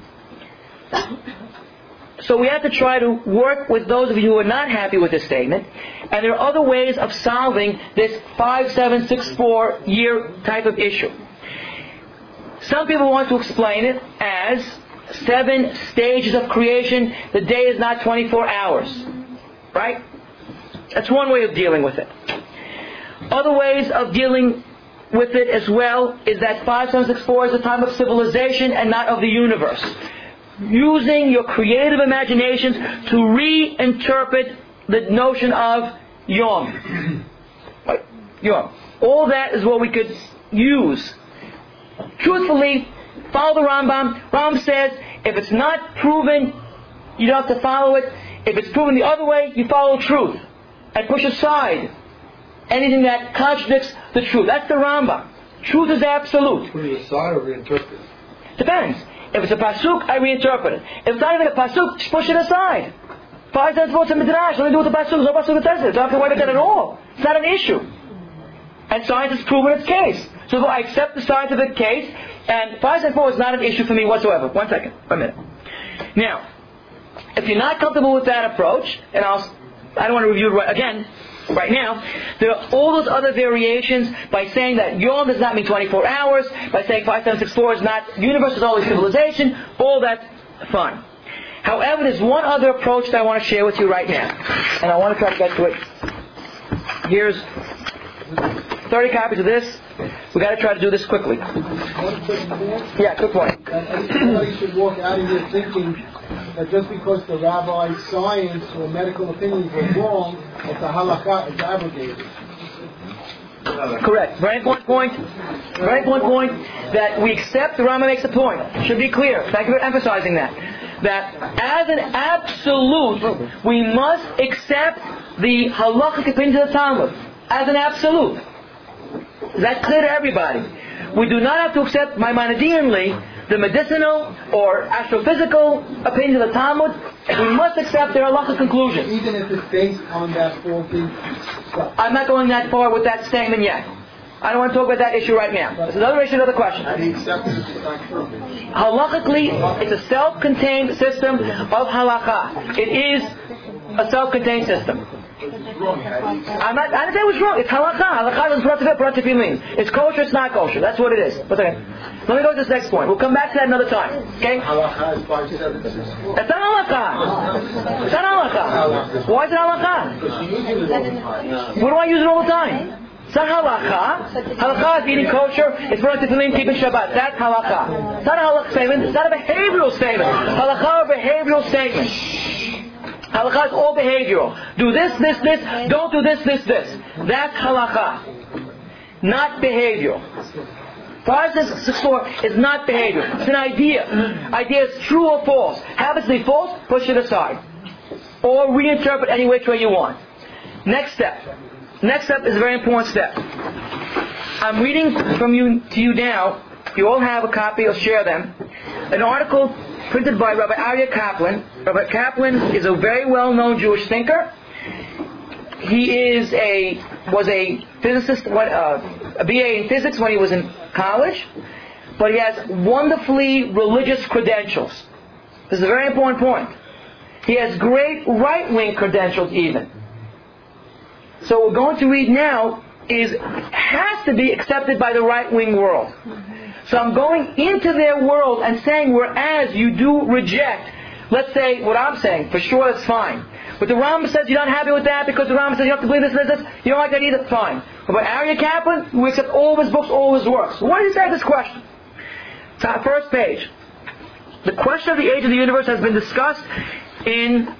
So we have to try to work with those of you who are not happy with this statement. And there are other ways of solving this 5764 year type of issue. Some people want to explain it as 7 stages of creation. The day is not 24 hours. Right? That's one way of dealing with it. Other ways of dealing with it as well is that 5764 is a time of civilization and not of the universe. Using your creative imaginations to reinterpret the notion of Yom. Yom. All that is what we could use. Truthfully, follow the Rambam. Rambam says, if it's not proven, you don't have to follow it. If it's proven the other way, you follow truth. And push aside anything that contradicts the truth. That's the Rambam. Truth is absolute. Put it aside or reinterpret it? Depends. If it's a pasuk, I reinterpret it. If it's not even a pasuk, just push it aside. 5764 is a midrash. Let me do with the pasuk. There's no pasuk that says it. Don't have to worry about that at all. It's not an issue. And science has proven its case. So I accept the scientific case, and 574 is not an issue for me whatsoever. 1 second. 1 minute. Now, if you're not comfortable with that approach, and I don't want to review it again right now, there are all those other variations by saying that Yom does not mean 24 hours, by saying 5764 is not universe, is always civilization, all that's fine. However, there's one other approach that I want to share with you right now, and I want to try to get to it. Here's 30 copies of this. We've got to try to do this quickly. One quick point. Yeah, good point. Everybody should walk out of here thinking that just because the rabbi's science or medical opinions were wrong, that the halakha is abrogated. Correct. Very important point. Very important point that we accept. The Rambam makes a point. Should be clear. Thank you for emphasizing that. That as an absolute, we must accept the halakhic opinion of the Talmud as an absolute. Is that clear to everybody? We do not have to accept Maimonideanly the medicinal or astrophysical opinion of the Talmud. We must accept their halakhic conclusions. Even if it's based on that faulty stuff. I'm not going that far with that statement yet. I don't want to talk about that issue right now. It's another issue, another question. Halakhically, it's a self-contained system of halakha. It is a self-contained system. I didn't say it was wrong. It's halakha. Halakha is pratifilin. It's kosher, it's not kosher. That's what it is. But okay. Let me go to this next point. We'll come back to that another time. Okay? Halakha is 576. That's not halakha. It's not halakha. Why is it halakha? What do I use it all the time? It's not halakha. Halakha is eating kosher. It's pratifilin, keeping Shabbat. That's halakha. It's not a halakha statement. It's not a behavioral statement. Halakha is a behavioral statement. Halakha is all behavioral. Do this, this, this. Don't do this, this, this. That's halakha. Not behavioral. 5664 is not behavioral. It's an idea. Idea is true or false. Happens to be false, push it aside. Or reinterpret any which way you want. Next step. Next step is a very important step. I'm reading to you now. You all have a copy. I'll share them. An article printed by Rabbi Aryeh Kaplan. Rabbi Kaplan is a very well-known Jewish thinker. He was a physicist, a BA in physics when he was in college, but he has wonderfully religious credentials. This is a very important point. He has great right-wing credentials even. So what we're going to read now has to be accepted by the right-wing world. So I'm going into their world and saying, whereas you do reject, let's say what I'm saying, for sure that's fine. But the Rambam says you're not happy with that because the Rambam says you have to believe this, this, this. You don't like that either, fine. But by Aryeh Kaplan, we accept all of his books, all of his works. What does he say to this question? It's on the first page. The question of the age of the universe has been discussed in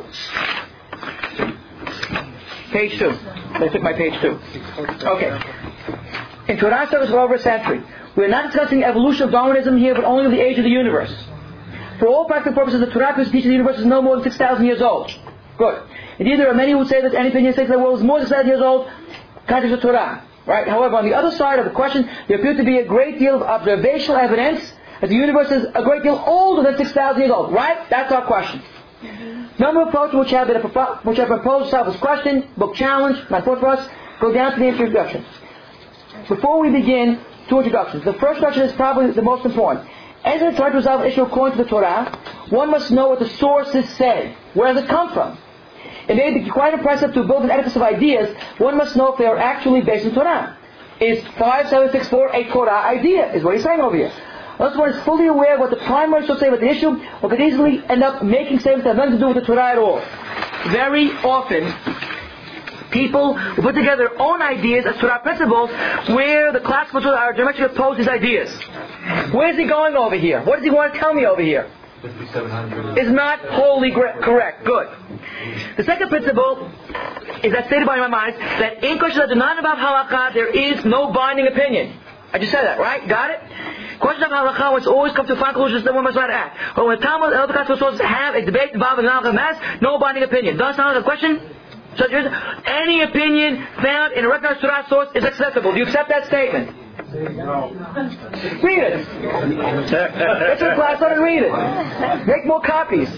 page 2. They took my page 2. Okay. In Torah service for over a century. We're not discussing evolution of Darwinism here, but only of the age of the universe. For all practical purposes, the Torah teaches the universe is no more than 6,000 years old. Good. Indeed, there are many who would say that any opinion states that the world is more than 6,000 years old, contradicts the Torah. Right? However, on the other side of the question, there appears to be a great deal of observational evidence that the universe is a great deal older than 6,000 years old. Right? That's our question. Number of approaches which have proposed to solve this question, book challenge, not for us, go down to the introduction. Before we begin, 2 introductions. The first introduction is probably the most important. As in trying to resolve an issue according to the Torah, one must know what the sources say. Where does it come from? It may be quite impressive to build an edifice of ideas. One must know if they are actually based in Torah. Is 5764 a Torah idea? Is what he's saying over here. Unless one is fully aware of what the primary source say about the issue, one could easily end up making statements that have nothing to do with the Torah at all. Very often, people who put together their own ideas as Torah principles, where the classical Torah are diametrically opposed these ideas. Where's he going over here? What does he want to tell me over here? 5,700 Is not wholly correct. Good. The second principle is that stated by my mind that in questions that do not involve halakha, there is no binding opinion. I just said that, right? Got it? Questions of halakha, which always come to final conclusions that one must not act. But when Talmud and other classical sources have a debate involving halakha mass, no binding opinion. Does sound like a question? So any opinion found in a recognized Torah source is acceptable. Do you accept that statement? Read it. Get to the class, let it read it. Make more copies.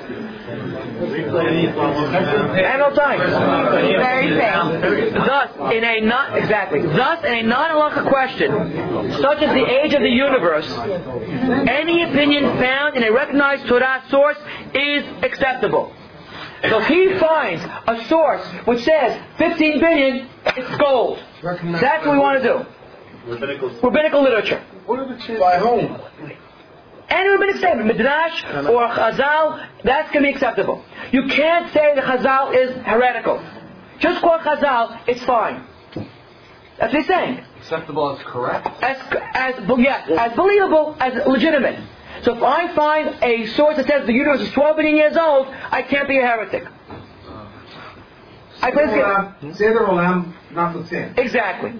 And no time. Very fair. Thus, in a non-halakha question, such as the age of the universe, any opinion found in a recognized Torah source is acceptable. So if he finds a source which says 15 billion, it's gold. That's what we want to do. Rabbinical literature. What are the chances? By whom? Any rabbinic statement, Midrash or Chazal, that can be acceptable. You can't say the Chazal is heretical. Just quote Chazal, it's fine. That's what he's saying. acceptable as correct? As believable, as legitimate. So if I find a source that says the universe is 12 billion years old, I can't be a heretic. Exactly.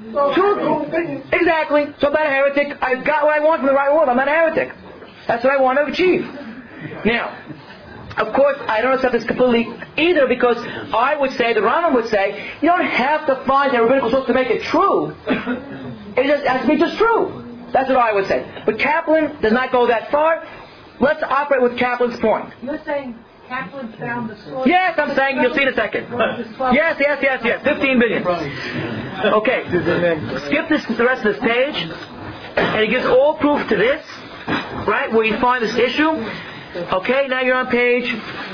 Exactly. So I'm not a heretic. I got what I want from the right world. I'm not a heretic. That's what I want to achieve. Now, of course, I don't accept this completely either, because I would say, the Rambam would say, you don't have to find a rabbinical source to make it true. It just has to be just true. That's what I would say. But Kaplan does not go that far. Let's operate with Kaplan's point. You're saying Kaplan found the source? Yes, I'm saying, you'll see in a second. Yes. 15 billion. Okay. Skip the rest of this page. And he gives all proof to this. Right? Where you find this issue. Okay, now you're on page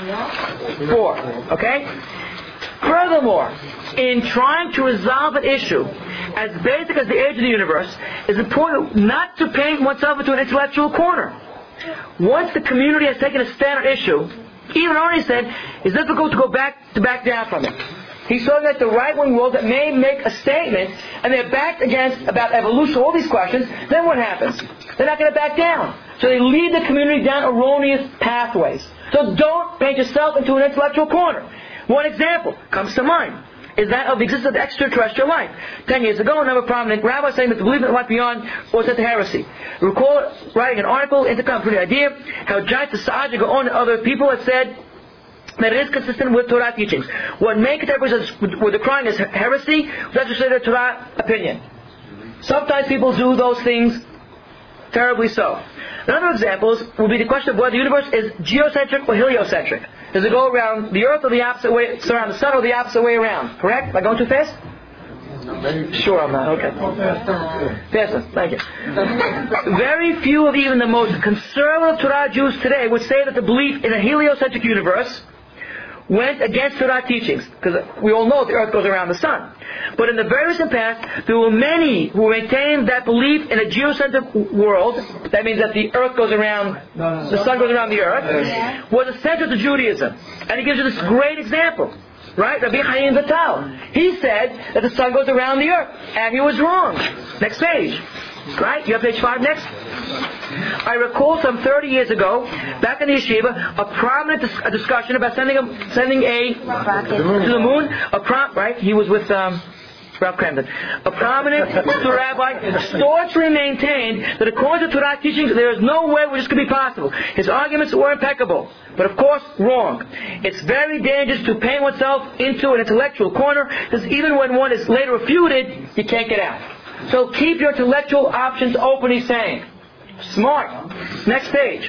4. Okay? Furthermore, in trying to resolve an issue as basic as the age of the universe, it's important not to paint oneself into an intellectual corner. Once the community has taken a stand on issue, even Arnie said, it's difficult to go back down from it. He's talking about the right-wing world that may make a statement and they're backed against about evolution, all these questions. Then what happens? They're not going to back down. So they lead the community down erroneous pathways. So don't paint yourself into an intellectual corner. One example comes to mind is that of the existence of extraterrestrial life. 10 years ago, another prominent rabbi saying that the belief in life beyond was a heresy. Recall writing an article into the idea how giants of Sa'ad go on and other people had said that it is consistent with Torah teachings. What make it with the crying is heresy, that's just a Torah opinion. Sometimes people do those things terribly so. Another example would be the question of whether the universe is geocentric or heliocentric. Does it go around the earth or the opposite way, surround the sun or the opposite way around? Correct? Am I going too fast? Sure I'm not. Okay. Faster. Thank you. Very few of even the most conservative Torah Jews today would say that the belief in a heliocentric universe went against Torah teachings, because we all know the earth goes around the sun. But in the very recent past, there were many who maintained that belief in a geocentric world, that means that the earth goes around, the sun goes around the earth, was essential to Judaism. And he gives you this great example. Right? Rabbi Chaim Vital. He said that the sun goes around the earth. And he was wrong. Next page. Right? You have page 5 next? I recall some 30 years ago, back in the yeshiva, a prominent discussion about sending a to the moon. Right? He was with Ralph Cramden. A prominent rabbi staunchly maintained that according to Torah teachings, there is no way where this could be possible. His arguments were impeccable, but of course wrong. It's very dangerous to paint oneself into an intellectual corner, because even when one is later refuted, you can't get out. So keep your intellectual options open, he's saying. Smart. Next page.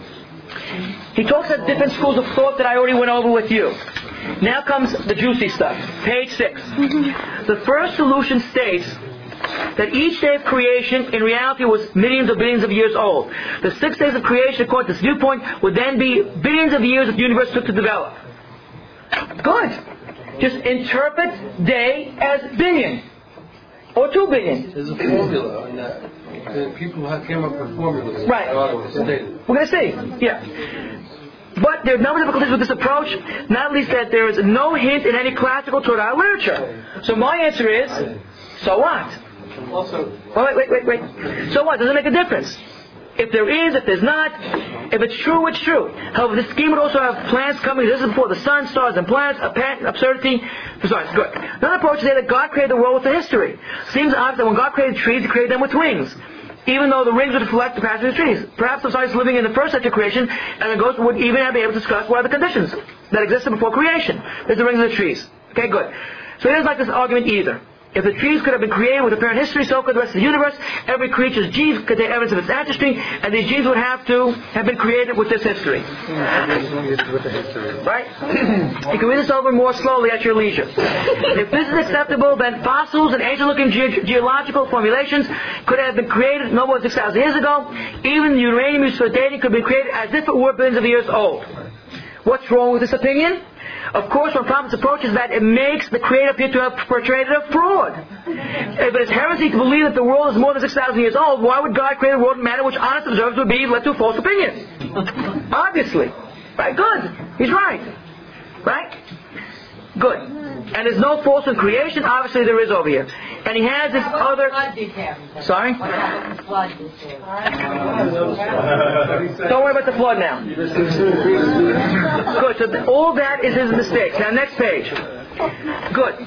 He talks about different schools of thought that I already went over with you. Now comes the juicy stuff. Page 6. The first solution states that each day of creation in reality was millions of billions of years old. The 6 days of creation, according to this viewpoint, would then be billions of years that the universe took to develop. Good. Just interpret day as billion. Or 2 billion. There's a formula on that. The people who came up with formulas. Right. We're going to see. Yeah. But there are a number of difficulties with this approach, not least that there is no hint in any classical Torah literature. So my answer is, so what? Also, Wait. So what? Does it make a difference? If there is, if there's not, if it's true, it's true. However, this scheme would also have planets coming. This is before the sun, stars, and planets. Apparent absurdity. Sorry, good. Another approach is that God created the world with a history. Seems obvious that when God created trees, He created them with wings, even though the rings would reflect the passage of the trees. Perhaps the scientists living in the first century creation and the ghosts would even be able to discuss what are the conditions that existed before creation. There's the rings of the trees. Okay, good. So he doesn't like this argument either. If the trees could have been created with apparent history, so could the rest of the universe. Every creature's genes contain evidence of its ancestry, and these genes would have to have been created with this history. Right? You can read this over more slowly at your leisure. If this is acceptable, then fossils and ancient-looking geological formulations could have been created no more than 6,000 years ago. Even the uranium used for dating could be created as if it were billions of years old. What's wrong with this opinion? Of course, one problem with this approach is that it makes the Creator appear to have portrayed a fraud. If it is heresy to believe that the world is more than 6,000 years old, why would God create a world in a manner which honest observers would be led to a false opinion? Obviously. Right? Good. He's right. Right? Good. And there's no false in creation. Obviously there is over here. And he has this other... Sorry? Don't worry about the flood now. Good. So all that is his mistakes. Now next page. Good.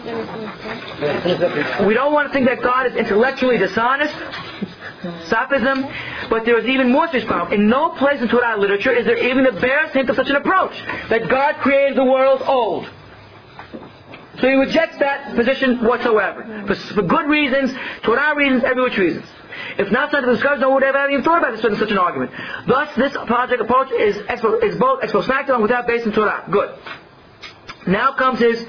We don't want to think that God is intellectually dishonest. Sophism. But there is even more serious problem. In no place in Torah literature is there even the barest hint of such an approach. That God created the world old. So he rejects that position whatsoever. For good reasons, Torah reasons, every which reasons. If not such a discussion, no one would have even thought about such an argument. Thus, this project approach is both ex post facto and without base in Torah. Good. Now comes his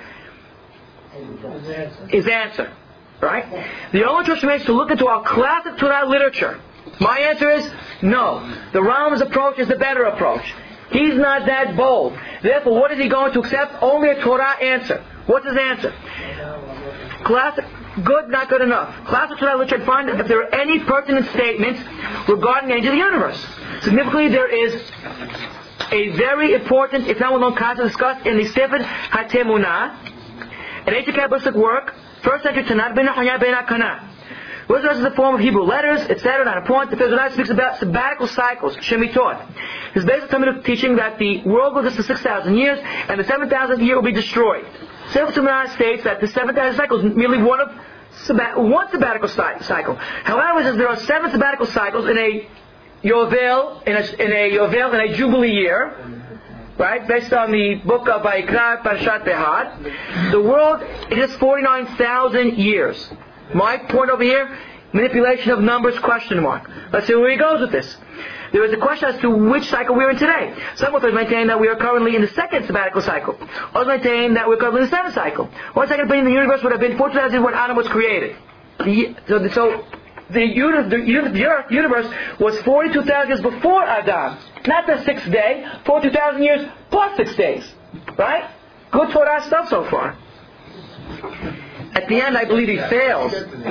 answer. Right? The only choice remains to look into our classic Torah literature. My answer is no. The Rambam's approach is the better approach. He's not that bold. Therefore, what is he going to accept? Only a Torah answer. What's his answer? Classic, good, not good enough. Classic Torah literature find if there are any pertinent statements regarding the age of the universe. Significantly, there is a very important, if not well-known concept discussed in the Sefer HaTemunah, an ancient Kabbalistic work, 1st century Tanakh, Ben HaYah Ben HaKanah. What is the form of Hebrew letters, etc. On a point, the Torah speaks about sabbatical cycles, Shemitot. It's based on the teaching that the world will exist for 6,000 years, and the 7,000th year will be destroyed. Sefer Torah states that the 7,000 cycle is merely one sabbatical cycle. However, since there are 7 sabbatical cycles in a Yovel, in a Jubilee year, right, based on the book of Vayikra, Parashat Behad, the world is 49,000 years. My point over here, manipulation of numbers, question mark. Let's see where he goes with this. There is a question as to which cycle we're in today. Some authors maintain that we are currently in the 2nd sabbatical cycle. Others maintain that we're currently in the 7th cycle. One second opinion, the universe would have been 4,000 years when Adam was created. So the universe was 42,000 years before Adam. Not the 6th day, 42,000 years plus 6 days. Right? Good Torah stuff so far. At the end, I believe he fails. 7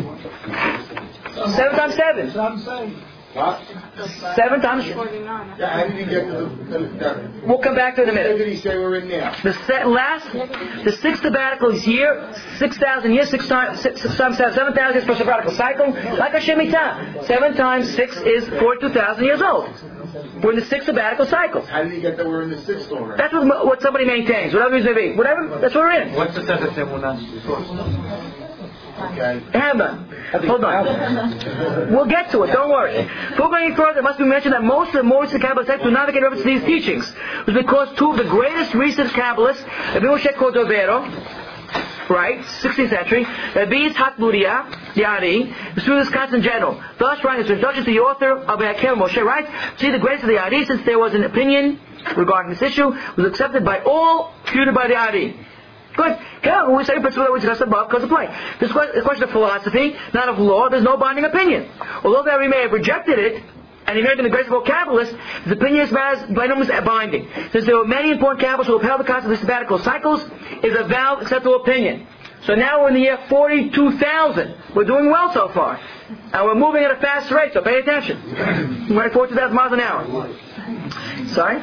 times 7. That's what I'm saying. What? 7 times. Yeah, how did he get to the We'll come back to it in a minute. Where did he say we're in now? The 6th sabbatical year, 6,000 years, 6 times 7,000 years per sabbatical cycle, like a Shemitah. 7 times 6 is 42,000 years old. We're in the 6th sabbatical cycle. How did he get that we're in the 6th already? That's what somebody maintains. Whatever it may be. Whatever, that's what we're in. What's the Sefer Temunah? Okay. Hold on. We'll get to it, don't worry. Before going any further, it must be mentioned that most of the Moistic Kabbalah texts do not make reference to these teachings. It was because 2 of the greatest recent Kabbalists, Rabbi Moshe Cordovero, right, 16th century, Rabbi Yitzhak Luria, the Ari, through this concept in general. Thus, writing his introduction to the author of Hakel, Moshe writes, see the greatest of the Ari, since there was an opinion regarding this issue, was accepted by all, refuted by the Ari. Good. Yeah, we say principle that we discussed above because of play. This is a question of philosophy, not of law. There's no binding opinion. Although the Ari may have rejected it, and he may have been a graceful Kabbalist, his opinion is by no means binding. Since there were many important Kabbalists who upheld the concept of sabbatical cycles, it is a valid, acceptable opinion. So now we're in the year 42,000. We're doing well so far. And we're moving at a fast rate, so pay attention. We're at 42,000 miles an hour. Sorry?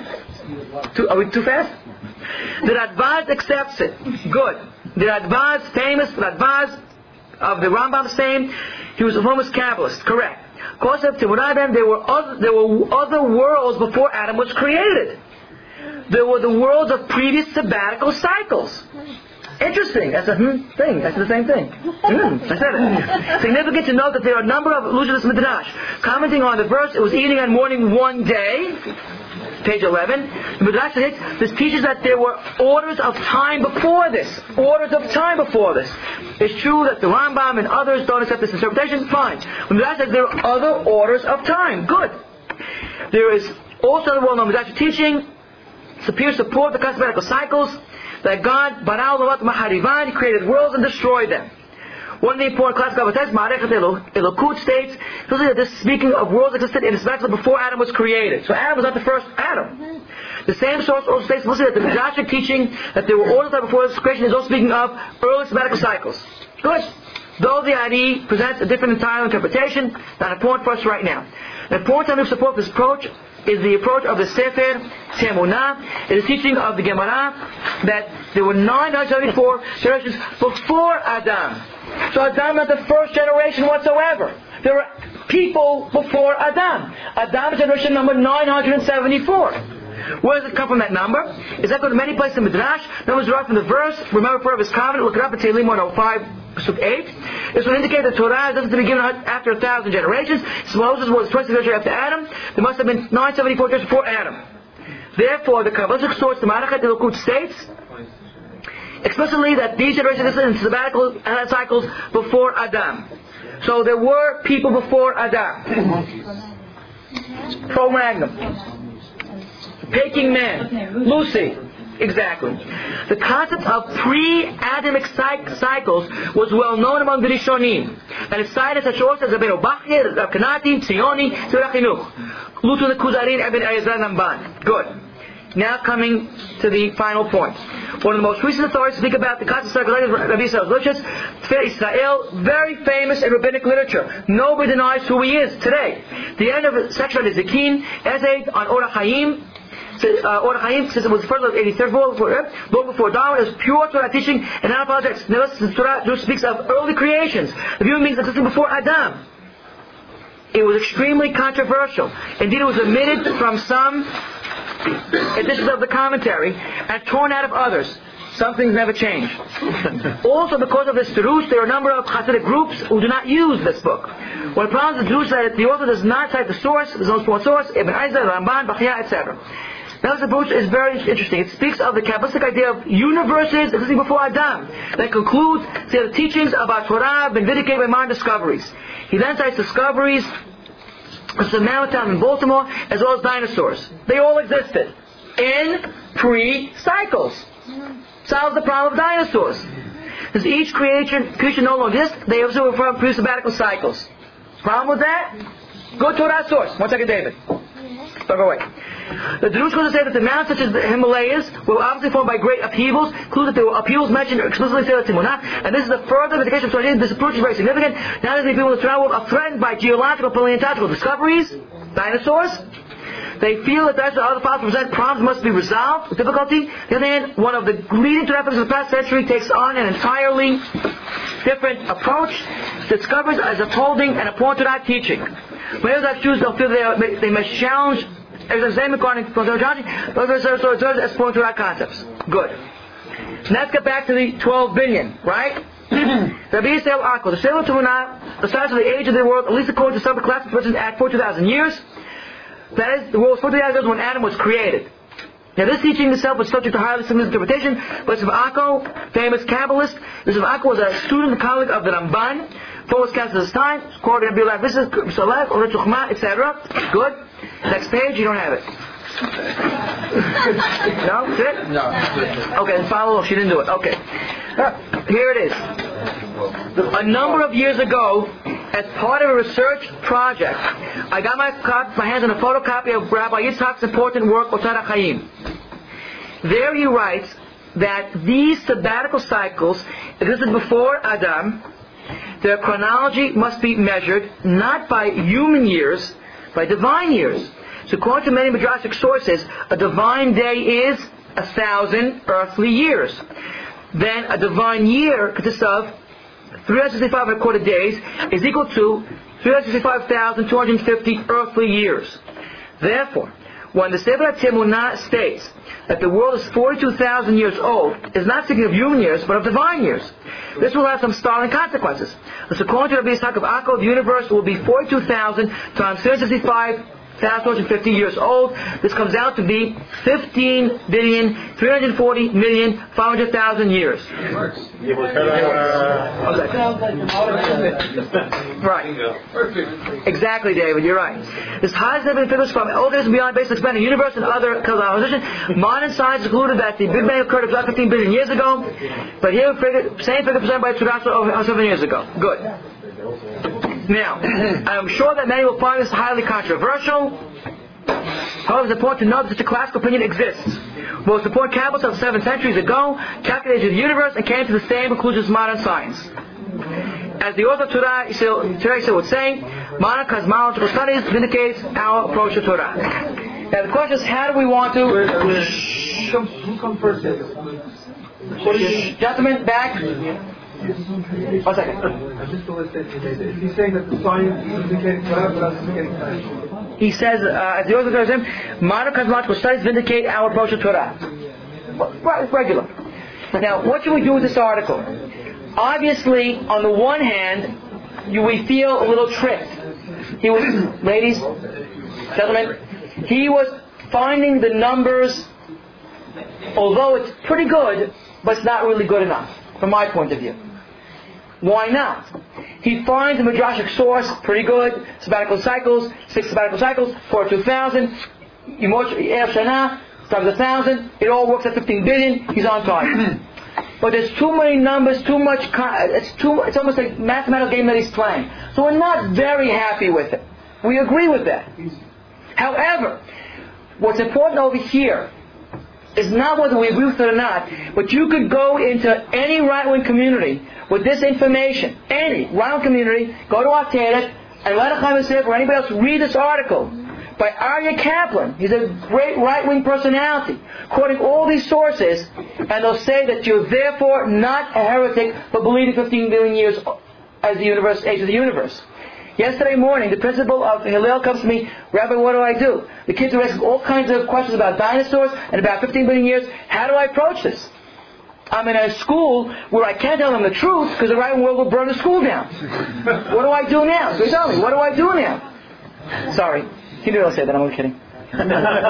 Are we too fast? The Radbaz accepts it. Good. The Radbaz, famous Radbaz of the Rambam saying, he was a famous Kabbalist. Correct. Because of Timurai, there were other worlds before Adam was created. There were the worlds of previous sabbatical cycles. Interesting. That's a thing. That's the same thing. I said it. Significant to note that there are a number of allusions to Midrash. Commenting on the verse, it was evening and morning one day. Page 11. The Midrash hits, this teaches that there were orders of time before this. Orders of time before this. It's true that the Rambam and others don't accept this interpretation. Fine. The Midrash says there are other orders of time. Good. There is also the well-known Midrash teaching, superior support the sabbatical cycles, that God, Bara'u Lavat Maharivan, He created worlds and destroyed them. One of the important classical texts, Ma'arechet Elokut, states, that this speaking of worlds existed in the sabbatical before Adam was created. So Adam was not the first Adam. The same source also states that the Midrashic teaching that there were orders before this creation is also speaking of early sabbatical cycles. Good. Though the Ari presents a different entire interpretation, not important for us right now. The important time to support this approach is the approach of the Sefer Temunah. It is teaching of the Gemara that there were 974 generations before Adam. So Adam is not the first generation whatsoever. There were people before Adam. Adam is generation number 974. Where does it come from, that number? Is that going to many places in Midrash? Numbers derived from the verse, remember for his covenant, look it up in Tehillim 105, Pasuk 8. This will indicate that Torah doesn't be given after 1,000 generations. So Moses was 20 generations after Adam. There must have been 974 years before Adam. Therefore, the Kabbalistic source, the Ma'arechet Elokut, states explicitly that these generations existed in sabbatical cycles before Adam. So there were people before Adam. Pro Magnum. Taking man. Lucy. Exactly. The concept of pre-Adamic cycles was well known among the Rishonim, and it's cited such sources as Rabbeinu Bachir, Rav Kanati, Tzioni, Tzurach Chinuch, Lutu the Kuzarin, Ibn Ayazan Ramban. Good. Now coming to the final point. One of the most recent authorities to speak about the concept of cycles is Rabbi Yisrael Zlichitz, Tfir Israel, very famous in rabbinic literature. Nobody denies who he is today. The end of the section of the Zakin, essay on Orach Chaim, Orach Chaim, since it was the first of 83rd book before Darwin, is pure Torah teaching and not apologetics. Since Torah speaks of early creations, the human beings existing before Adam. It was extremely controversial. Indeed, it was omitted from some editions of the commentary and torn out of others. Some things never change. Also, because of this terush, there are a number of Hasidic groups who do not use this book. One problem is the terush that the author does not cite the source, there's no source, Ibn Ezra, Ramban, Bachya, etc. Now, this approach is very interesting. It speaks of the Kabbalistic idea of universes existing before Adam, that concludes the teachings about Torah been vindicated by modern discoveries. He then cites discoveries of the mammoth in Baltimore, as well as dinosaurs. They all existed in pre-cycles. Solves the problem of dinosaurs. As each creature no longer exists, they also refer to pre-sabbatical cycles. Problem with that? Go to that source. 1 second, David. Don't go away. The Drush goes to say that the mountains such as the Himalayas were obviously formed by great upheavals, include that there were upheavals mentioned explicitly say Timunah, and this is a further indication of Torah. This approach is very significant. Now that the people in the Torah world are threatened by geological, paleontological discoveries, dinosaurs. They feel that that's other files present problems must be resolved with difficulty. On the other hand, one of the leading Torah of the past century takes on an entirely different approach, discovers as upholding and upon Torah teaching. Many of those Jews don't feel they must challenge as the same according to theology, but as point Torah concepts. Good. Let's get back to the 12 billion, right? Rabbi Yisrael Akko, the Sefer Temunah, the size of the age of the world, at least according to some classifications, at 4,000 years. That is, the world was 4,000 years when Adam was created. Now, this teaching itself was subject to highly significant interpretation, but Sefer Akko, famous Kabbalist, Sefer Akko was a student, colleague of the Ramban, foremost counsel of his time, quoted in Bilah Visas, Saleh, or Chuchma, etc. Good. Next page, you don't have it. No? That's it? No. Okay, then follow up. She didn't do it. Okay. Here it is. A number of years ago, as part of a research project, I got my hands on a photocopy of Rabbi Yitzhak's important work, Otar HaChaim. There he writes that these sabbatical cycles existed before Adam. Their chronology must be measured not by human years, by divine years. So according to many Midrashic sources, a divine day is 1,000 earthly years. Then a divine year consists of 365 and a quarter days is equal to 365,250 earthly years. Therefore, when the Sefer HaTemunah states that the world is 42,000 years old, it's not speaking of human years, but of divine years. This will have some startling consequences. Thus, according to Rabbi Yitzhak of Akko, the universe will be 42,000 times 365,250 years old. This comes out to be 15,340,500,000 years. Right. Exactly, David. You're right. This highest level figures from organisms beyond basic expanding universe and other composition. Modern science concluded that the Big Bang occurred about 15 billion years ago, but here same figure presented by Tzadok over 7 years ago. Good. Now, I'm sure that many will find this highly controversial. However, it's important to know that such a classical opinion exists. Most important Kabbalists of 7 centuries ago calculated the universe and came to the same conclusions as modern science. As the author of Torah would say, modern cosmological studies vindicates our approach to Torah. Now the question is, how do we want to... Who comes first? Gentlemen, back. 1 second. He's saying that the science is indicating Torah, but that's indicating science. He says, as the author of Torah, modern cosmological studies vindicate our approach to Torah. Regular. Now, what should we do with this article? Obviously, on the one hand, we feel a little tricked. He was, ladies, gentlemen, he was finding the numbers, although it's pretty good, but it's not really good enough, from my point of view. Why not? He finds the Midrashic source pretty good, sabbatical cycles, 6 sabbatical cycles, 42,000, Erev Shana, times 1,000, it all works at 15 billion, he's on target. But there's too many numbers, too much, it's almost like a mathematical game that he's playing. So we're not very happy with it. We agree with that. However, what's important over here is not whether we agree with it or not, but you could go into any right-wing community with this information, any right-wing community, go to Artenet, and let Chaim Yosef or anybody else read this article by Aryeh Kaplan. He's a great right-wing personality, quoting all these sources, and they'll say that you're therefore not a heretic, but believing 15 billion years as the universe, age of the universe. Yesterday morning, the principal of Hillel comes to me, Rabbi, what do? The kids are asking all kinds of questions about dinosaurs and about 15 billion years. How do I approach this? I'm in a school where I can't tell them the truth because the right world will burn the school down. What do I do now? So tell me, what do I do now? Sorry, he didn't really say that, I'm only kidding. Yeah,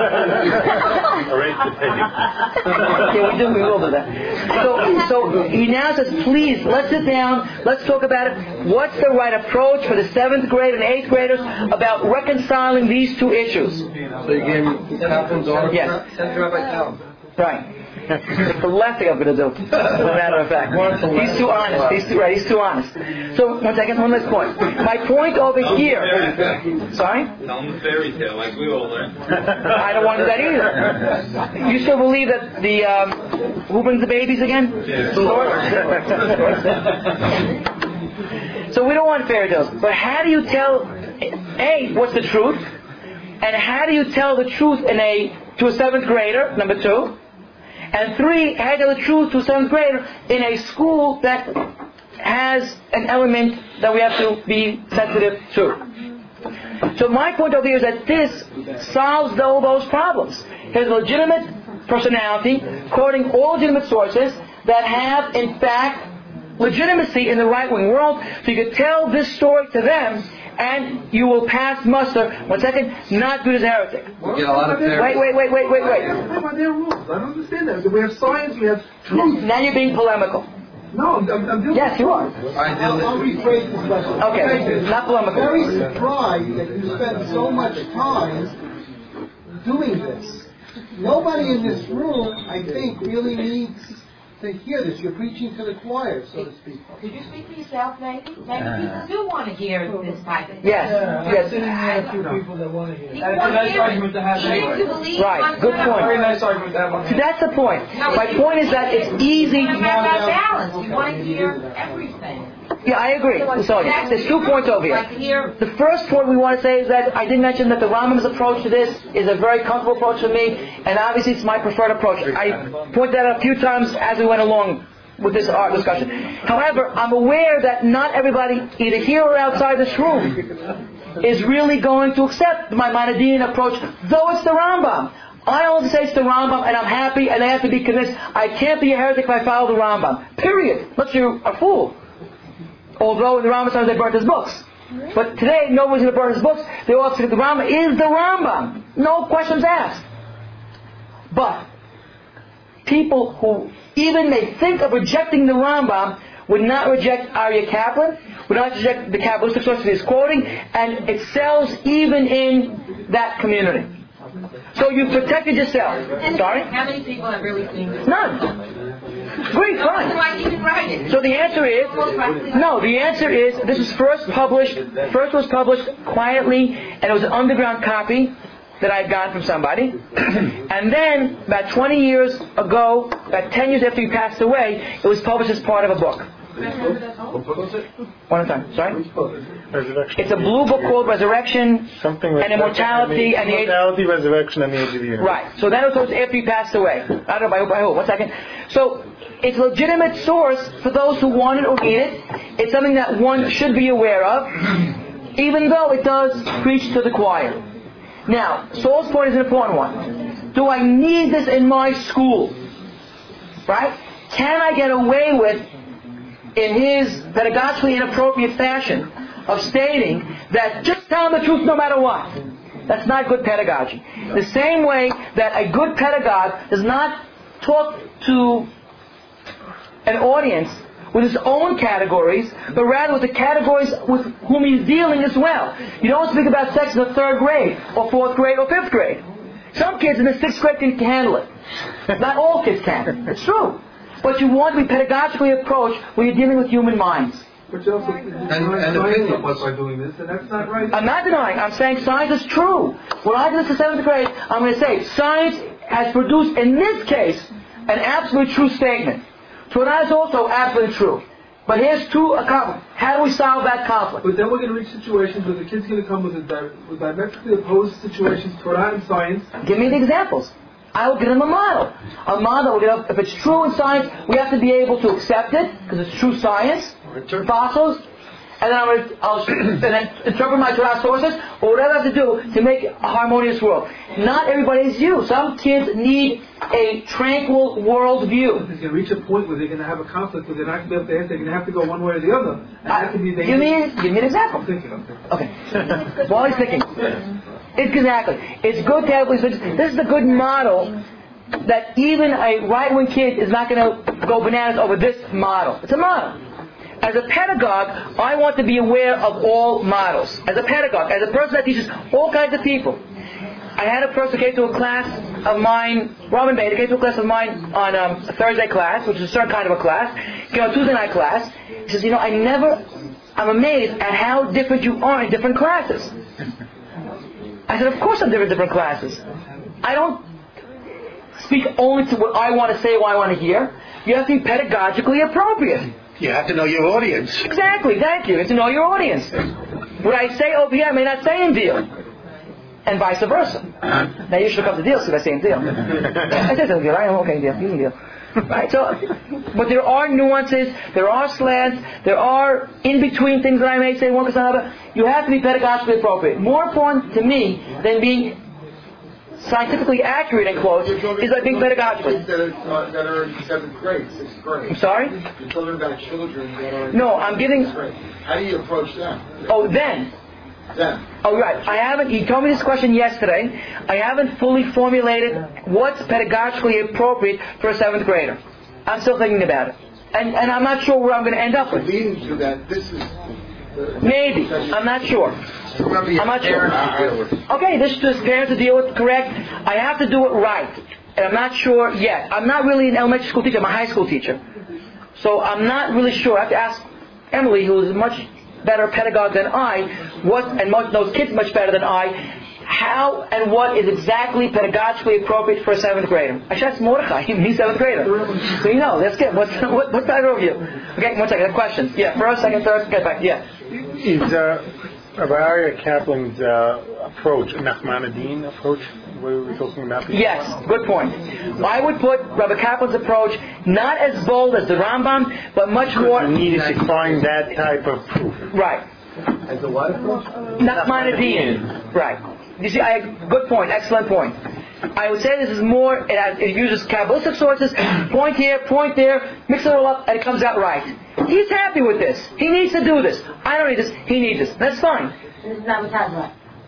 we will do that. So he now says, please, let's sit down, let's talk about it. What's the right approach for the 7th grade and 8th graders about reconciling these two issues? So you gave me Kaplan's article? Yes. Send Rabbi Tal. Right. It's the last thing I'm going to do, as a matter of fact. He's too honest. He's too honest. So, one second, one last point. My point over here... Sorry? Tell them the fairy tale, like we all learned. I don't want to do that either. You still believe that the... who brings the babies again? Yeah. The Lord? So we don't want fairy tales. But how do you tell... A, what's the truth? And how do you tell the truth to a 7th grader, number 2? And 3, how to tell the truth to a 7th grader in a school that has an element that we have to be sensitive to. So my point over here is that this solves all those problems. His legitimate personality, quoting all legitimate sources that have, in fact, legitimacy in the right-wing world. So you can tell this story to them, and you will pass muster. 1 second, not good as a heretic. We get a lot of Wait. There are rules. I don't understand that. We have science, we have truth. Now you're being polemical. No, I'm doing Yes, you are. I'll rephrase this question. Okay, not polemical. I'm very surprised that you spend so much time doing this. Nobody in this room, I think, really needs to hear this. You're preaching to the choir, so to speak. Could you speak for yourself, maybe? Maybe people do want to hear this type of thing. Yes. Sitting there a few people that want to hear it. People want to hear it. Even to believe Right, good point. Very nice argument that one. See, that's the point. My point is that it's easy. It's about balance. You want to hear everything. Yeah, I agree. So there's 2 points over Like here. here, The first point we want to say is that I did mention that the Rambam's approach to this is a very comfortable approach for me, and obviously it's my preferred approach. I pointed that out a few times as we went along with this art discussion. However, I'm aware that not everybody, either here or outside this room, is really going to accept my Maimonidean approach, though it's the Rambam. I only say it's the Rambam, and I'm happy, and they have to be convinced. I can't be a heretic if I follow the Rambam. Period. Unless you're a fool. Although in the Rambam times they burnt his books. But today, nobody's going to burn his books. They all say the Rambam is the Rambam. No questions asked. But people who even may think of rejecting the Rambam would not reject Aryeh Kaplan, would not reject the Kabbalistic sources he's quoting, and it sells even in that community. So you protected yourself. Sorry? how many people have really seen this? None. Great, fine. Why even write it? So the answer is, no, the answer is, this was first was published quietly, and it was an underground copy that I had gotten from somebody. And then, about 20 years ago, about 10 years after he passed away, it was published as part of a book. One at a time, sorry? Resurrection. It's a blue book called Resurrection Something and Immortality and the Age... Immortality, Resurrection, and the Age of the Universe. Right. So that was after he passed away. I don't know, by who? 1 second. So, it's a legitimate source for those who want it or need it. It's something that one should be aware of, even though it does preach to the choir. Now, Saul's point is an important one. Do I need this in my school? Right? Can I get away with, in his pedagogically inappropriate fashion, of stating that just tell them the truth no matter what? That's not good pedagogy. The same way that a good pedagogue does not talk to an audience with his own categories, but rather with the categories with whom he's dealing as well. You don't speak about sex in the 3rd grade, or 4th grade, or 5th grade. Some kids in the 6th grade can handle it. Not all kids can. It's true. But you want to be pedagogically approached when you're dealing with human minds. But you also and opinions by doing this, and that's not right. I'm not denying. I'm saying science is true. When I did this in 7th grade, I'm going to say science has produced, in this case, an absolutely true statement. So that is also absolutely true. But here's 2 conflicts. How do we solve that conflict? But then we're going to reach situations where the kid's going to come with diametrically opposed situations, Torah and science. Give me the examples. I will give them a model. A model, if it's true in science, we have to be able to accept it, because it's true science, fossils, and then I'll interpret my Torah sources, or whatever I have to do to make a harmonious world. Not everybody is you. Some kids need a tranquil world view. There's going to reach a point where they're going to have a conflict where they're not going to be able to answer. They're going to have to go one way or the other. And that can be give me an example. I'm thinking. Okay. While he's thinking. Exactly. It's good to have this is a good model that even a right-wing kid is not going to go bananas over this model. It's a model. As a pedagogue, I want to be aware of all models. As a pedagogue, as a person that teaches all kinds of people. I had a person who came to a class of mine, Robin Bader, came to a class of mine on a Thursday class, which is a certain kind of a class. He came on a Tuesday night class. He says, I'm amazed at how different you are in different classes. I said, of course I'm different classes. I don't speak only to what I want to say, what I want to hear. You have to be pedagogically appropriate. You have to know your audience. Exactly, thank you. You have to know your audience. What I say over here, I may not say in deal. And vice versa. Now you should come to deal because I say in deal. I said in deal, I am okay in deal, you in deal. Right, so, but there are nuances, there are slants, there are in-between things that I may say one because another. You have to be pedagogically appropriate. More important to me than being scientifically accurate, in quotes, is like being pedagogically. That are in 7th grade, 6th grade. I'm sorry? You're talking about children that are in No, I'm giving... 6th grade. How do you approach them? Oh, then. Oh, right. He told me this question yesterday. I haven't fully formulated what's pedagogically appropriate for a 7th grader. I'm still thinking about it. And I'm not sure where I'm going to end up with. Leading to that, this is... Maybe. I'm not sure. I'm not sure. Okay, this is parents to deal with, correct. I have to do it right. And I'm not sure yet. I'm not really an elementary school teacher. I'm a high school teacher. So I'm not really sure. I have to ask Emily, who is a much better pedagogue than I, and most knows kids much better than I, how and what is exactly pedagogically appropriate for a 7th grader. Actually, that's Mordechai. He's 7th grader. So you know, that's good. What's that overview? Okay, one second. Questions? Yeah, first, second, third, get back. Yeah. Is Rabbi Aryeh Kaplan's approach, Nachmanides approach, what were we talking about before? Yes, good point. I would put Rabbi Kaplan's approach not as bold as the Rambam, but much more... You needed to find that type of proof. Right. As a what approach? Nachmanides. Right. You see, good point, excellent point. I would say this is more, it uses Kabbalistic sources, point here, point there, mix it all up, and it comes out right. He's happy with this. He needs to do this. I don't need this. He needs this. That's fine. This is not what's happening.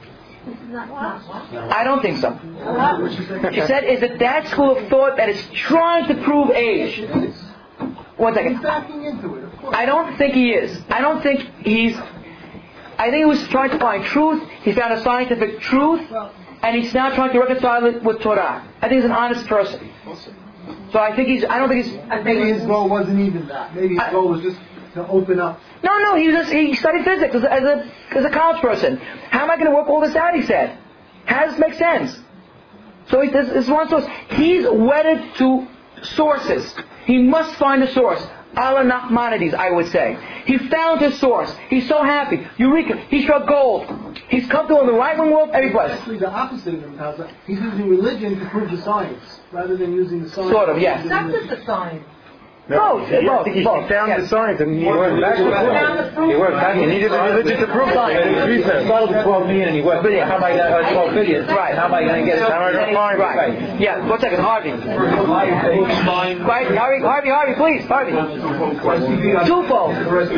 I don't think so. She said, is it that school of thought that is trying to prove age? One second. He's backing into it, of course. I don't think he is. I think he was trying to find truth. He found a scientific truth, and he's now trying to reconcile it with Torah. I think he's an honest person. So I think Maybe his goal wasn't even that. Maybe his goal was just to open up. No, he studied physics as a college person. How am I going to work all this out, he said. How does this make sense? So this is one source. He's wedded to sources. He must find a source. Ala Nachmanides, I would say. He found his source. He's so happy. Eureka. He struck gold. He's comfortable in the right-wing world every place. Actually, the opposite of him, Tazza. He's using religion to prove the science, rather than using the science. Sort of, yes. Not just the science. Both. He found the science and he went back to He worked back. He needed the religion to prove science. He started with 12 million and he went, how am I going to 12 billion? Right. How am I going to get it? How am I going to find it? Right. Yeah, 1 second. Harvey. Right, Harvey, please. Harvey. Twofold.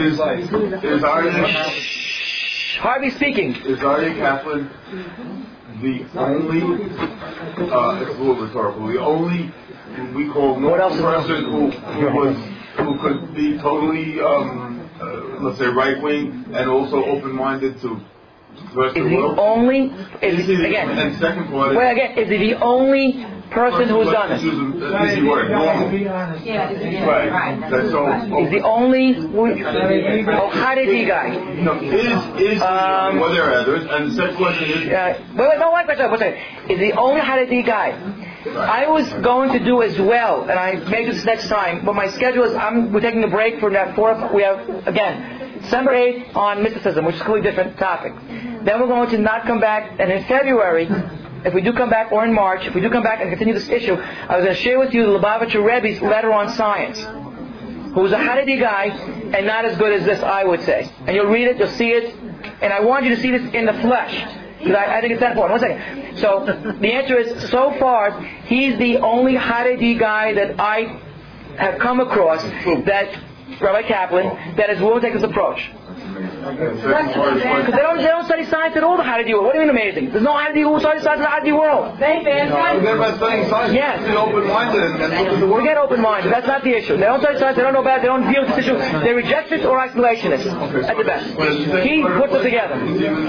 Harvey speaking. Is Aryeh Kaplan the only, it's a little rhetorical, the only we call normal person who could be totally, let's say, right wing and also open minded to the rest of the world? And second part is, is he the only person who's done it? Easy word, normal. Right. That's all. He's the only Haredi guy. No, well, there are others. And the second question is... Wait. Is the only Haredi guy. I was going to do as well, and I may do this next time, but my schedule is, we're taking a break for that we have, again, December 8th on mysticism, which is a completely different topic. Then we're going to not come back, and in February, if we do come back, or in March, if we do come back and continue this issue, I was going to share with you the Lubavitcher Rebbe's letter on science, who's a Haredi guy, and not as good as this, I would say. And you'll read it, you'll see it, and I want you to see this in the flesh. Because I think it's that important. 1 second. So, the answer is, so far, he's the only Haredi guy that I have come across, that Rabbi Kaplan, that is willing to take this approach. Because they don't study science at all, the Haredi world. What do you mean amazing? There's no Haredi who studies science in the Haredi world. They're studying science. Yes. They're open-minded and look at the world. Forget open-minded. That's not the issue. They don't study science. They don't know about it. They don't deal with this issue. They're rejectionists or isolationists. At the best. He puts it together.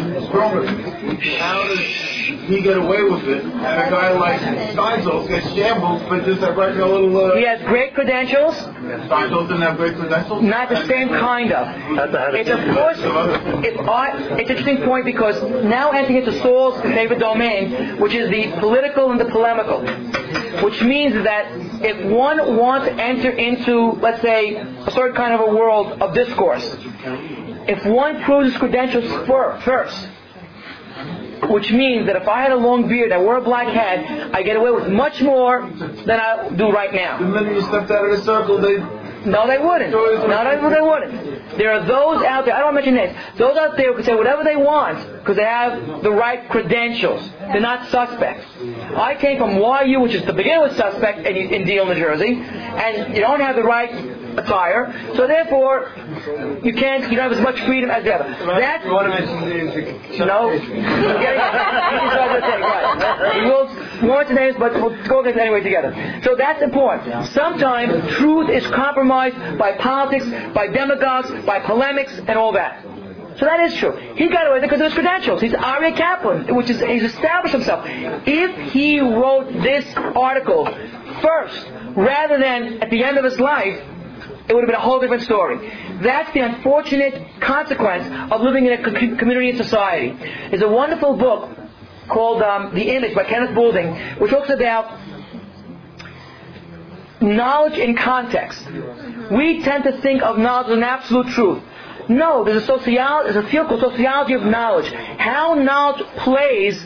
How does he get away with it? And a guy like Steinsaltz gets shambled, but just a little... He has great credentials. Steinsaltz didn't have great credentials? Not the same kind of. It's of course, it's an interesting point because now entering into Saul's favorite domain, which is the political and the polemical, which means that if one wants to enter into, let's say, a certain kind of a world of discourse, if one proves his credentials first, which means that if I had a long beard and I wore a black hat, I get away with much more than I do right now. The minute you stepped out of the circle, No, they wouldn't. There are those out there, I don't mention names, those out there who can say whatever they want because they have the right credentials. They're not suspects. I came from YU, which is to begin with suspect in Deal, New Jersey, and you don't have the right attire, so therefore you don't have as much freedom as the other. That, you want to mention names? We will mention names, but we'll go against it anyway together. So that's important. Sometimes truth is compromised by politics, by demagogues, by polemics, and all that. So that is true. He got away because of his credentials. He's Aryeh Kaplan, he's established himself. If he wrote this article first, rather than at the end of his life, it would have been a whole different story. That's the unfortunate consequence of living in a community and society. There's a wonderful book called The Image by Kenneth Boulding, which talks about knowledge in context. We tend to think of knowledge as an absolute truth. No, there's a field called sociology of knowledge. How knowledge plays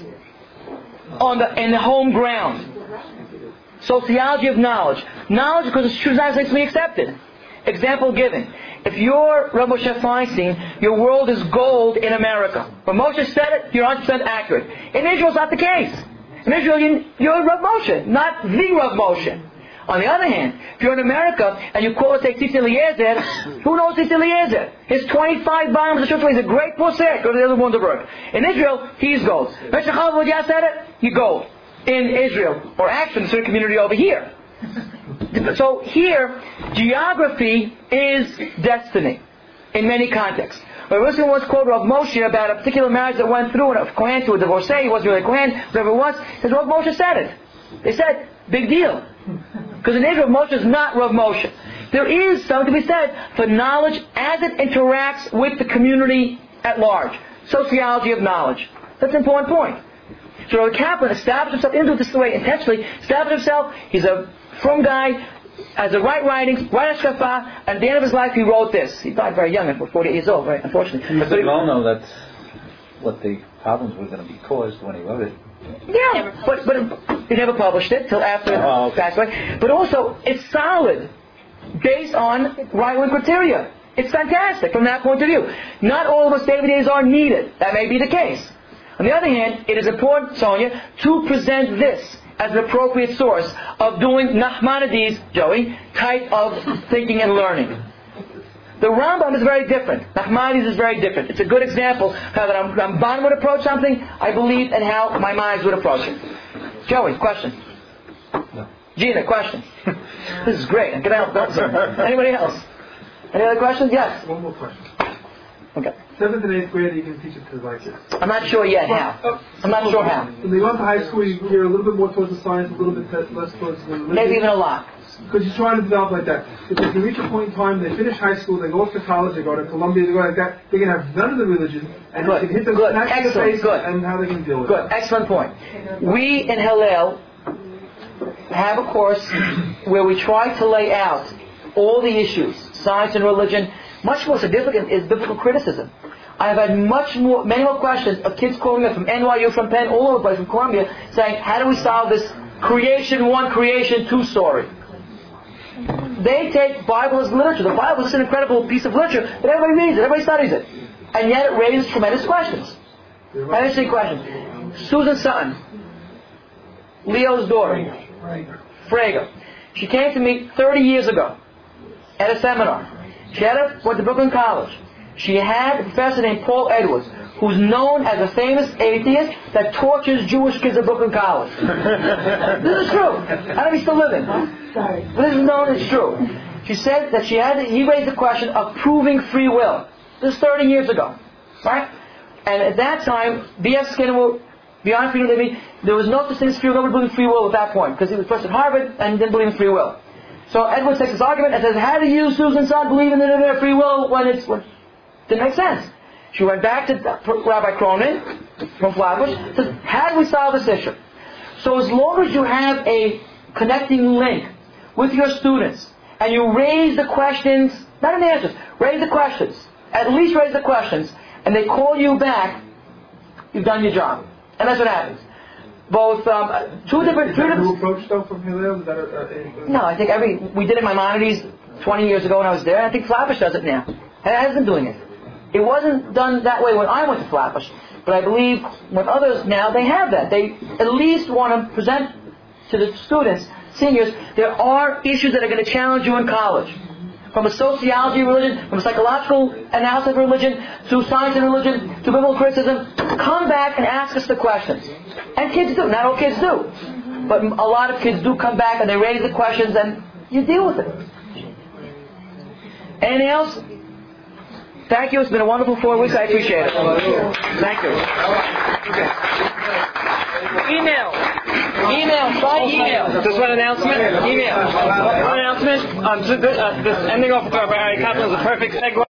in the home ground. Sociology of knowledge. Knowledge, because it's true, is to be accepted. Example given. If you're Rav Moshe Feinstein, your world is gold in America. When Moshe said it, you're 100% accurate. In Israel, it's not the case. In Israel, you're Rav Moshe, not the Rav Moshe. On the other hand, if you're in America and you call it, say, Tzitz Eliezer, who knows Tzitz Eliezer? His 25 volumes of Shulchan, he's a great poser, go to the other Wonderberg. In Israel, he's gold. Meshach Avodia said it, you gold. In Israel, or actually in a certain community over here. So here, geography is destiny in many contexts. But Wilson once quoted Rav Moshe about a particular marriage that went through, and a Kohen to a divorcee, he wasn't really a Kohen, whatever it was, because Rav Moshe said it. They said, big deal. Because in Israel, Moshe is not Rav Moshe. There is something to be said for knowledge as it interacts with the community at large. Sociology of knowledge. That's an important point. So Rabbi Kaplan established himself into this way intentionally, established himself, he's a frum guy, has the right writings, right hashkafa, and at the end of his life he wrote this. He died very young, 48 years old, right, unfortunately. But we all know that's what the problems were going to be caused when he wrote it. Yeah, but he never published it till after he passed away. But also, it's solid, based on right-wing criteria. It's fantastic from that point of view. Not all of us David days are needed. That may be the case. On the other hand, it is important, Sonia, to present this as an appropriate source of doing Nachmanides, Joey, type of thinking and learning. The Rambam is very different. Nachmanides is very different. It's a good example how the Ramban would approach something, I believe, and how my minds would approach it. Joey, question? No. Gina, question? This is great. Get out. Anybody else? Any other questions? Yes. One more question. Okay. 7th and 8th grade, you can teach it to the kids. I'm not sure yet how. I'm not sure how. When they go to high school, you gear a little bit more towards the science, a little bit less towards the religion. Maybe even a lot. Because you're trying to develop like that. If they can reach a point in time, they finish high school, they go off to college, they go to Columbia, they go like that, they can have none of the religion, and they can hit them smack in the face, and how they can deal with it. Good. Excellent point. We in Hillel have a course where we try to lay out all the issues, science and religion. Much more significant is biblical criticism. I have had many more questions of kids calling me from NYU, from Penn, all over the place, from Columbia, saying, how do we solve this creation 1, creation 2 story? They take Bible as literature. The Bible is an incredible piece of literature, but everybody reads it, everybody studies it. And yet it raises tremendous questions. Interesting question. Susan Sutton, Leo's daughter, Frege. She came to me 30 years ago at a seminar. She went to Brooklyn College. She had a professor named Paul Edwards, who's known as a famous atheist that tortures Jewish kids at Brooklyn College. This is true. I don't know if he's still living. But this is known as true. She said that he raised the question of proving free will. This is 30 years ago. Right? And at that time, B.F. Skinner, beyond freedom of living, there was no such thing as free will. Nobody believed in free will at that point, because he was first at Harvard and didn't believe in free will. So Edwards takes this argument and says, how do you, Susan Son, believe in the free will when it didn't make sense? She went back to Rabbi Cronin from Flatbush, says, how do we solve this issue? So as long as you have a connecting link with your students, and you raise the questions, not in the answers, raise the questions, at least raise the questions, and they call you back, you've done your job. And that's what happens. Both, two different... New approach though from Hillel? No, I think we did it in Maimonides 20 years ago when I was there, and I think Flatbush does it now. And it has been doing it. It wasn't done that way when I went to Flatbush, but I believe when others now, they have that. They at least want to present to the students, seniors, there are issues that are going to challenge you in college. From a sociology of religion, from a psychological analysis of religion, to science and religion, to biblical criticism. Come back and ask us the questions. And kids do. Not all kids do. But a lot of kids do come back and they raise the questions and you deal with it. Anything else? Thank you. It's been a wonderful 4 weeks. I appreciate it. Thank you. Email. Try email. Just one announcement. Email. One announcement. This ending off with Rabbi Kaplan is a perfect segue.